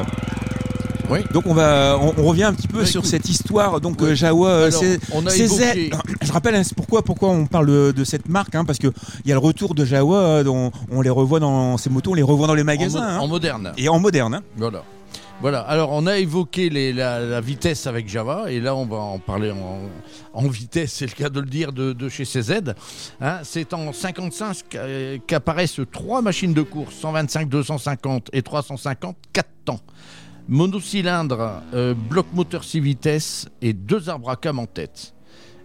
Oui. Donc on va, on, on revient un petit peu Bah, sur écoute. cette histoire. Donc Ouais. euh, Jawa, euh, Alors, c'est, on a c'est évoqué- Z. Je rappelle hein, c'est pourquoi, pourquoi on parle de, de cette marque, hein, parce que il y a le retour de Jawa. euh, dont on les revoit dans ces motos, on les revoit dans les En, magasins mo- hein, en moderne. et en moderne. Hein. Voilà. Voilà, alors on a évoqué les, la, la vitesse avec Java, et là on va en parler en, en vitesse, c'est le cas de le dire, de, de chez C Z. Hein, c'est en cinquante-cinq qu'apparaissent trois machines de course, cent vingt-cinq, deux cent cinquante et trois cent cinquante, quatre temps. Monocylindre, euh, bloc moteur six vitesses et deux arbres à cam en tête.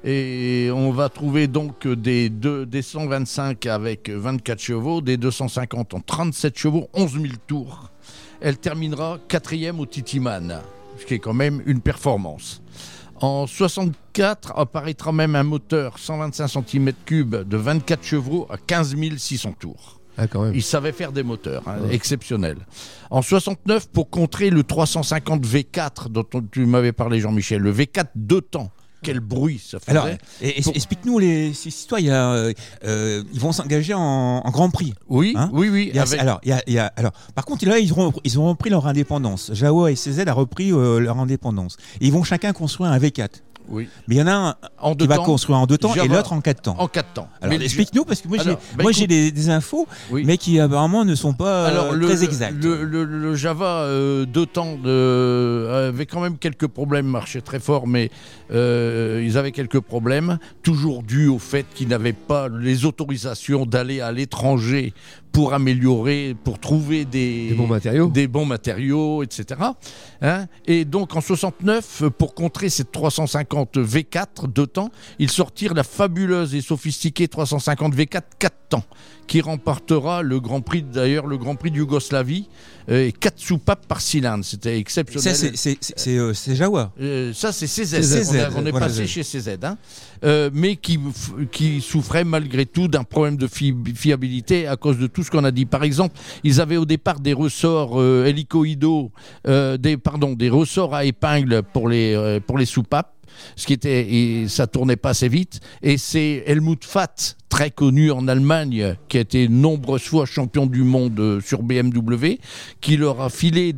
Et on va trouver donc des, deux, des cent vingt-cinq avec vingt-quatre chevaux, des deux cent cinquante en trente-sept chevaux, onze mille tours. Elle terminera quatrième au Titiman, ce qui est quand même une performance. En soixante-quatre apparaîtra même un moteur cent vingt-cinq centimètres cubes de vingt-quatre chevaux à quinze mille six cents tours. Ah, quand même. Il savait faire des moteurs, hein, ouais. exceptionnels. En soixante-neuf, pour contrer le trois cent cinquante V quatre dont tu m'avais parlé, Jean-Michel, le V quatre deux temps. Quel bruit ça faisait. Alors, et, pour... explique-nous les, ces histoires. Il y a, euh, ils vont s'engager en, en Grand Prix. Oui, hein oui, oui. Il y a, avec... alors, il y a, il y a, alors, par contre, là, ils ont, ils ont repris leur indépendance. Jawa et C Z a repris euh, leur indépendance. Et ils vont chacun construire un V quatre. Oui. Mais il y en a un en qui va temps, construire en deux temps Java, et l'autre en quatre temps. En quatre temps. Alors, mais explique-nous, parce que moi, alors, j'ai, bah, moi écoute... j'ai des, des infos, oui. mais qui apparemment ne sont pas alors, euh, le, très exactes. Le, le, le Java euh, deux temps de, avait quand même quelques problèmes, marchait très fort, mais euh, ils avaient quelques problèmes, toujours dû au fait qu'ils n'avaient pas les autorisations d'aller à l'étranger pour améliorer, pour trouver des, des bons matériaux, des bons matériaux, et cetera. Hein, et donc en soixante-neuf, pour contrer cette trois cent cinquante V quatre deux temps, ils sortirent la fabuleuse et sophistiquée trois cent cinquante V quatre quatre temps, qui remportera le Grand Prix, d'ailleurs le Grand Prix de Yougoslavie, euh, et quatre soupapes par cylindre. C'était exceptionnel. Ça, c'est, c'est, c'est, c'est, euh, c'est Jawa. Euh, ça, c'est C Z. C Z. On, a, on est voilà, passé chez C Z. Hein. Euh, mais qui, qui souffrait malgré tout d'un problème de fi- fiabilité à cause de tout ce qu'on a dit. Par exemple, ils avaient au départ des ressorts euh, hélicoïdaux, euh, des, pardon, des ressorts à épingles pour les, euh, pour les soupapes. Ce qui était, et ça tournait pas assez vite. Et c'est Helmut Fatt, très connu en Allemagne, qui a été nombreuses fois champion du monde sur B M W, qui leur a filé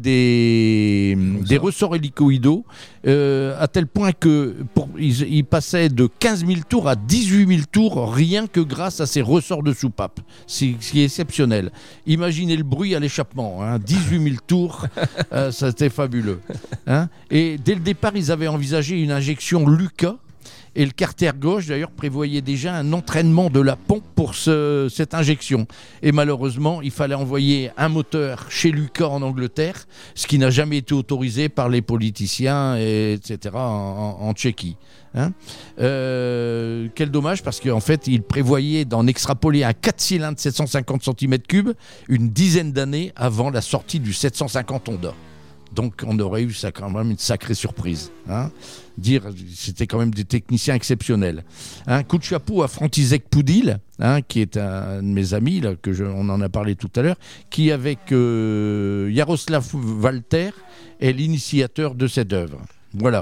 des, des ressorts hélicoïdaux, euh, à tel point que pour, ils, ils passaient de quinze mille tours à dix-huit mille tours rien que grâce à ces ressorts de soupape. C'est ce qui est exceptionnel. Imaginez le bruit à l'échappement, hein, dix-huit mille tours, euh, c'était fabuleux. Hein. Et dès le départ, ils avaient envisagé une injection Lucas. Et le carter gauche, d'ailleurs, prévoyait déjà un entraînement de la pompe pour ce, cette injection. Et malheureusement, il fallait envoyer un moteur chez Lucas en Angleterre, ce qui n'a jamais été autorisé par les politiciens, et, etc., en, en, en Tchéquie. Hein euh, quel dommage, parce qu'en fait, il prévoyait d'en extrapoler un quatre cylindres sept cent cinquante centimètres cubes une dizaine d'années avant la sortie du sept cent cinquante Honda. Donc on aurait eu ça quand même une sacrée surprise. Hein. Dire, c'était quand même des techniciens exceptionnels. Un coup de chapeau à František Poudil, hein, qui est un de mes amis, là, que je, on en a parlé tout à l'heure, qui avec euh, Jaroslav Walter est l'initiateur de cette œuvre. Voilà.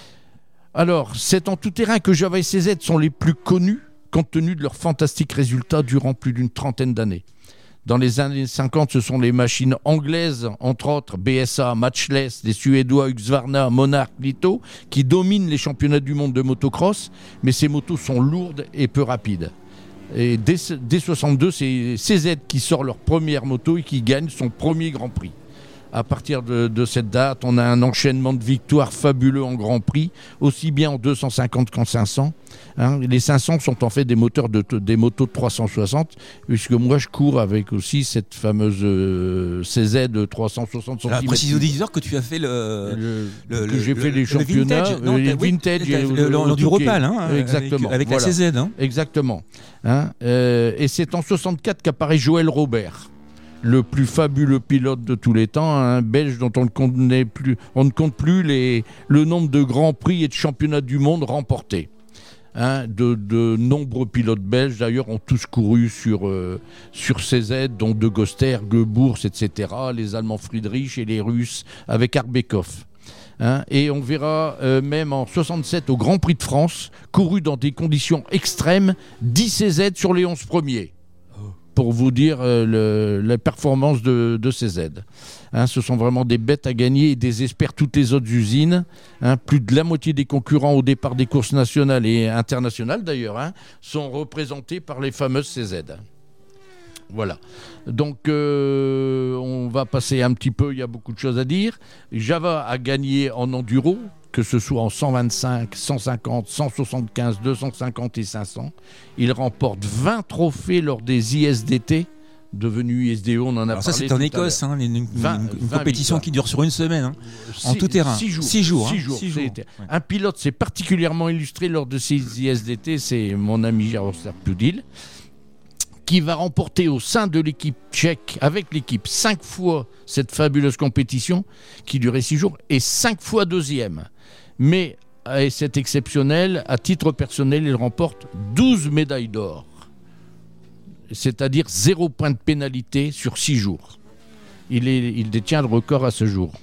Alors, c'est en tout terrain que Java et C Z sont les plus connus, compte tenu de leurs fantastiques résultats durant plus d'une trentaine d'années. Dans les années cinquante, ce sont les machines anglaises, entre autres B S A, Matchless, les Suédois Husqvarna, Monarch, Lito, qui dominent les championnats du monde de motocross, mais ces motos sont lourdes et peu rapides. Et dès, dès soixante-deux, c'est C Z qui sort leur première moto et qui gagne son premier Grand Prix. À partir de, de cette date, on a un enchaînement de victoires fabuleux en Grand Prix, aussi bien en deux cent cinquante qu'en cinq cents. Hein, les cinq cents sont en fait des moteurs de, des motos de trois cent soixante, puisque moi je cours avec aussi cette fameuse euh, C Z de trois cent soixante centimètres. Précise aux auditeurs que tu as fait le, le, le que j'ai le, fait les championnats, vintage, non, les oui, vintage, le, le, du Repal, hein, exactement, avec, avec voilà. la C Z. Hein. Exactement. Hein, euh, et c'est en soixante-quatre qu'apparaît Joël Robert, le plus fabuleux pilote de tous les temps, un Belge dont on ne compte plus, on ne compte plus les, le nombre de grands prix et de championnats du monde remportés. Hein, de, de nombreux pilotes belges, d'ailleurs, ont tous couru sur, euh, sur C Z, dont De Goster, Goeboers, et cetera, les Allemands Friedrich et les Russes avec Arbekov. Hein, et on verra euh, même en soixante-sept au Grand Prix de France, couru dans des conditions extrêmes, dix C Z sur les onze premiers. Pour vous dire euh, le, la performance de, de C Z. Hein, ce sont vraiment des bêtes à gagner et désespèrent toutes les autres usines. Hein, plus de la moitié des concurrents au départ des courses nationales et internationales d'ailleurs hein, sont représentés par les fameuses C Z. Voilà. Donc, euh, on va passer un petit peu, il y a beaucoup de choses à dire. Java a gagné en enduro, que ce soit en cent vingt-cinq, cent cinquante, cent soixante-quinze, deux cent cinquante et cinq cents. Il remporte vingt trophées lors des I S D T, devenu I S D O, on en a Alors parlé. ça, c'est en Écosse, hein, une, une, vingt, une, une vingt compétition victoires. qui dure sur une semaine, hein, en Six- tout terrain. Six jours. Six jours. Six hein. jours, Six jours. c'est- Ouais. Un pilote s'est particulièrement illustré lors de ces I S D T, c'est mon ami Gérard Ploudil, qui va remporter au sein de l'équipe tchèque, avec l'équipe, cinq fois cette fabuleuse compétition qui durait six jours, et cinq fois deuxième. Mais, et c'est exceptionnel, à titre personnel, il remporte douze médailles d'or. C'est-à-dire zéro point de pénalité sur six jours. Il, est, il détient le record à ce jour.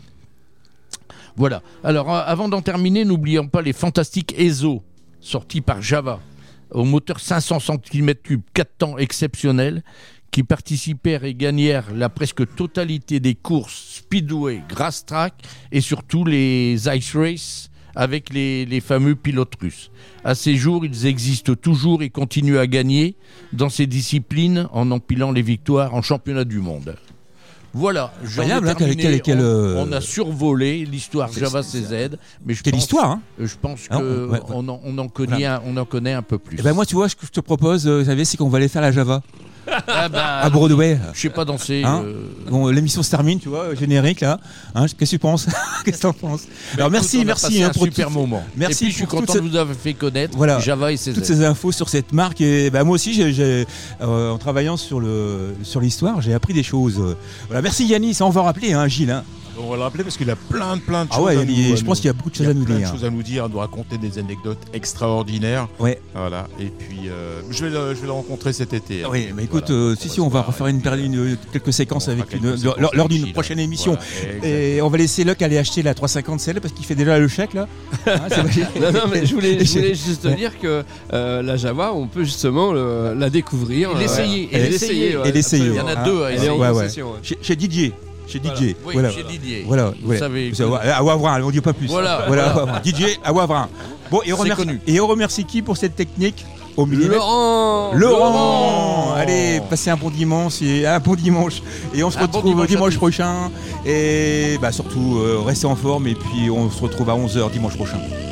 Voilà. Alors, euh, avant d'en terminer, n'oublions pas les fantastiques E S O, sortis par Java, au moteur cinq cents centimètres cubes, quatre temps exceptionnels, qui participèrent et gagnèrent la presque totalité des courses Speedway, Grass Track et surtout les Ice Race avec les, les fameux pilotes russes. À ces jours, ils existent toujours et continuent à gagner dans ces disciplines en empilant les victoires en championnat du monde. Voilà, j'en ai Incroyable, hein, terminé. quel- quel- quel, on, euh, on a survolé l'histoire C'est- Java c'est- C Z, mais je Quelle pense, histoire, hein. je pense Ah, qu'on ouais, ouais. en, on en connaît, un, on en connaît un peu plus. Eh ben moi, tu vois, ce que je te propose, euh, vous savez, c'est qu'on va aller faire la Java Ah ben, à Broadway. je sais pas danser. Hein euh, Bon, l'émission se termine, tu vois, euh, générique là. Hein, qu'est-ce que tu penses Qu'est-ce que t'en penses Alors écoute, merci, on a merci passé hein, un pour super toutes- moment. Merci Et puis je suis pour content toute de vous avoir fait connaître Voilà. Java et C Z. toutes ces infos sur cette marque. Et bah, moi aussi, j'ai, j'ai, euh, en travaillant sur le sur l'histoire, j'ai appris des choses. Voilà, merci Yannis, ça on va rappeler, hein, Gilles. Hein. On va le rappeler parce qu'il a plein de plein de Ah choses ouais, à il nous, y a- à je pense nous- qu'il y a beaucoup de il y choses a à nous plein de dire. choses à nous dire, à nous raconter des anecdotes extraordinaires. Ouais. Voilà. Et puis euh, je vais le, je vais le rencontrer cet été. Oui, mais écoute, Voilà. euh, si si, on va se refaire une, période- une- quelques séquences on fera avec quelques une, séquences lors, lors avec d'une Gilles. prochaine émission. Voilà, exact. Et on va laisser Luc aller acheter la trois cent cinquante C L parce qu'il fait déjà le chèque là. Hein, c'est vrai. Non, non, mais je voulais, je voulais juste te dire que euh, la Java, on peut justement le- la découvrir. Et euh, l'essayer, ouais. et Et l'essayer. et l'essayer. Il y en a Hein. deux à Elle est en essayer. Ouais, ouais. concession, ouais. Chez, chez D J. Chez Voilà. D J. Oui, voilà. chez Didier. Voilà, Vous voilà. savez. Vous savez, à Wavrin, on ne dit pas plus. Voilà, voilà. voilà. Wavrin. D J à Wavrin. Bon, et on, C'est remercie, connu. et on remercie qui pour cette technique au millimètre Laurent Laurent Allez, passez un bon dimanche et un bon dimanche. Et on se Un bon retrouve dimanche à dimanche tous. prochain. Et bah, surtout, euh, restez en forme. Et puis, on se retrouve à onze heures dimanche prochain.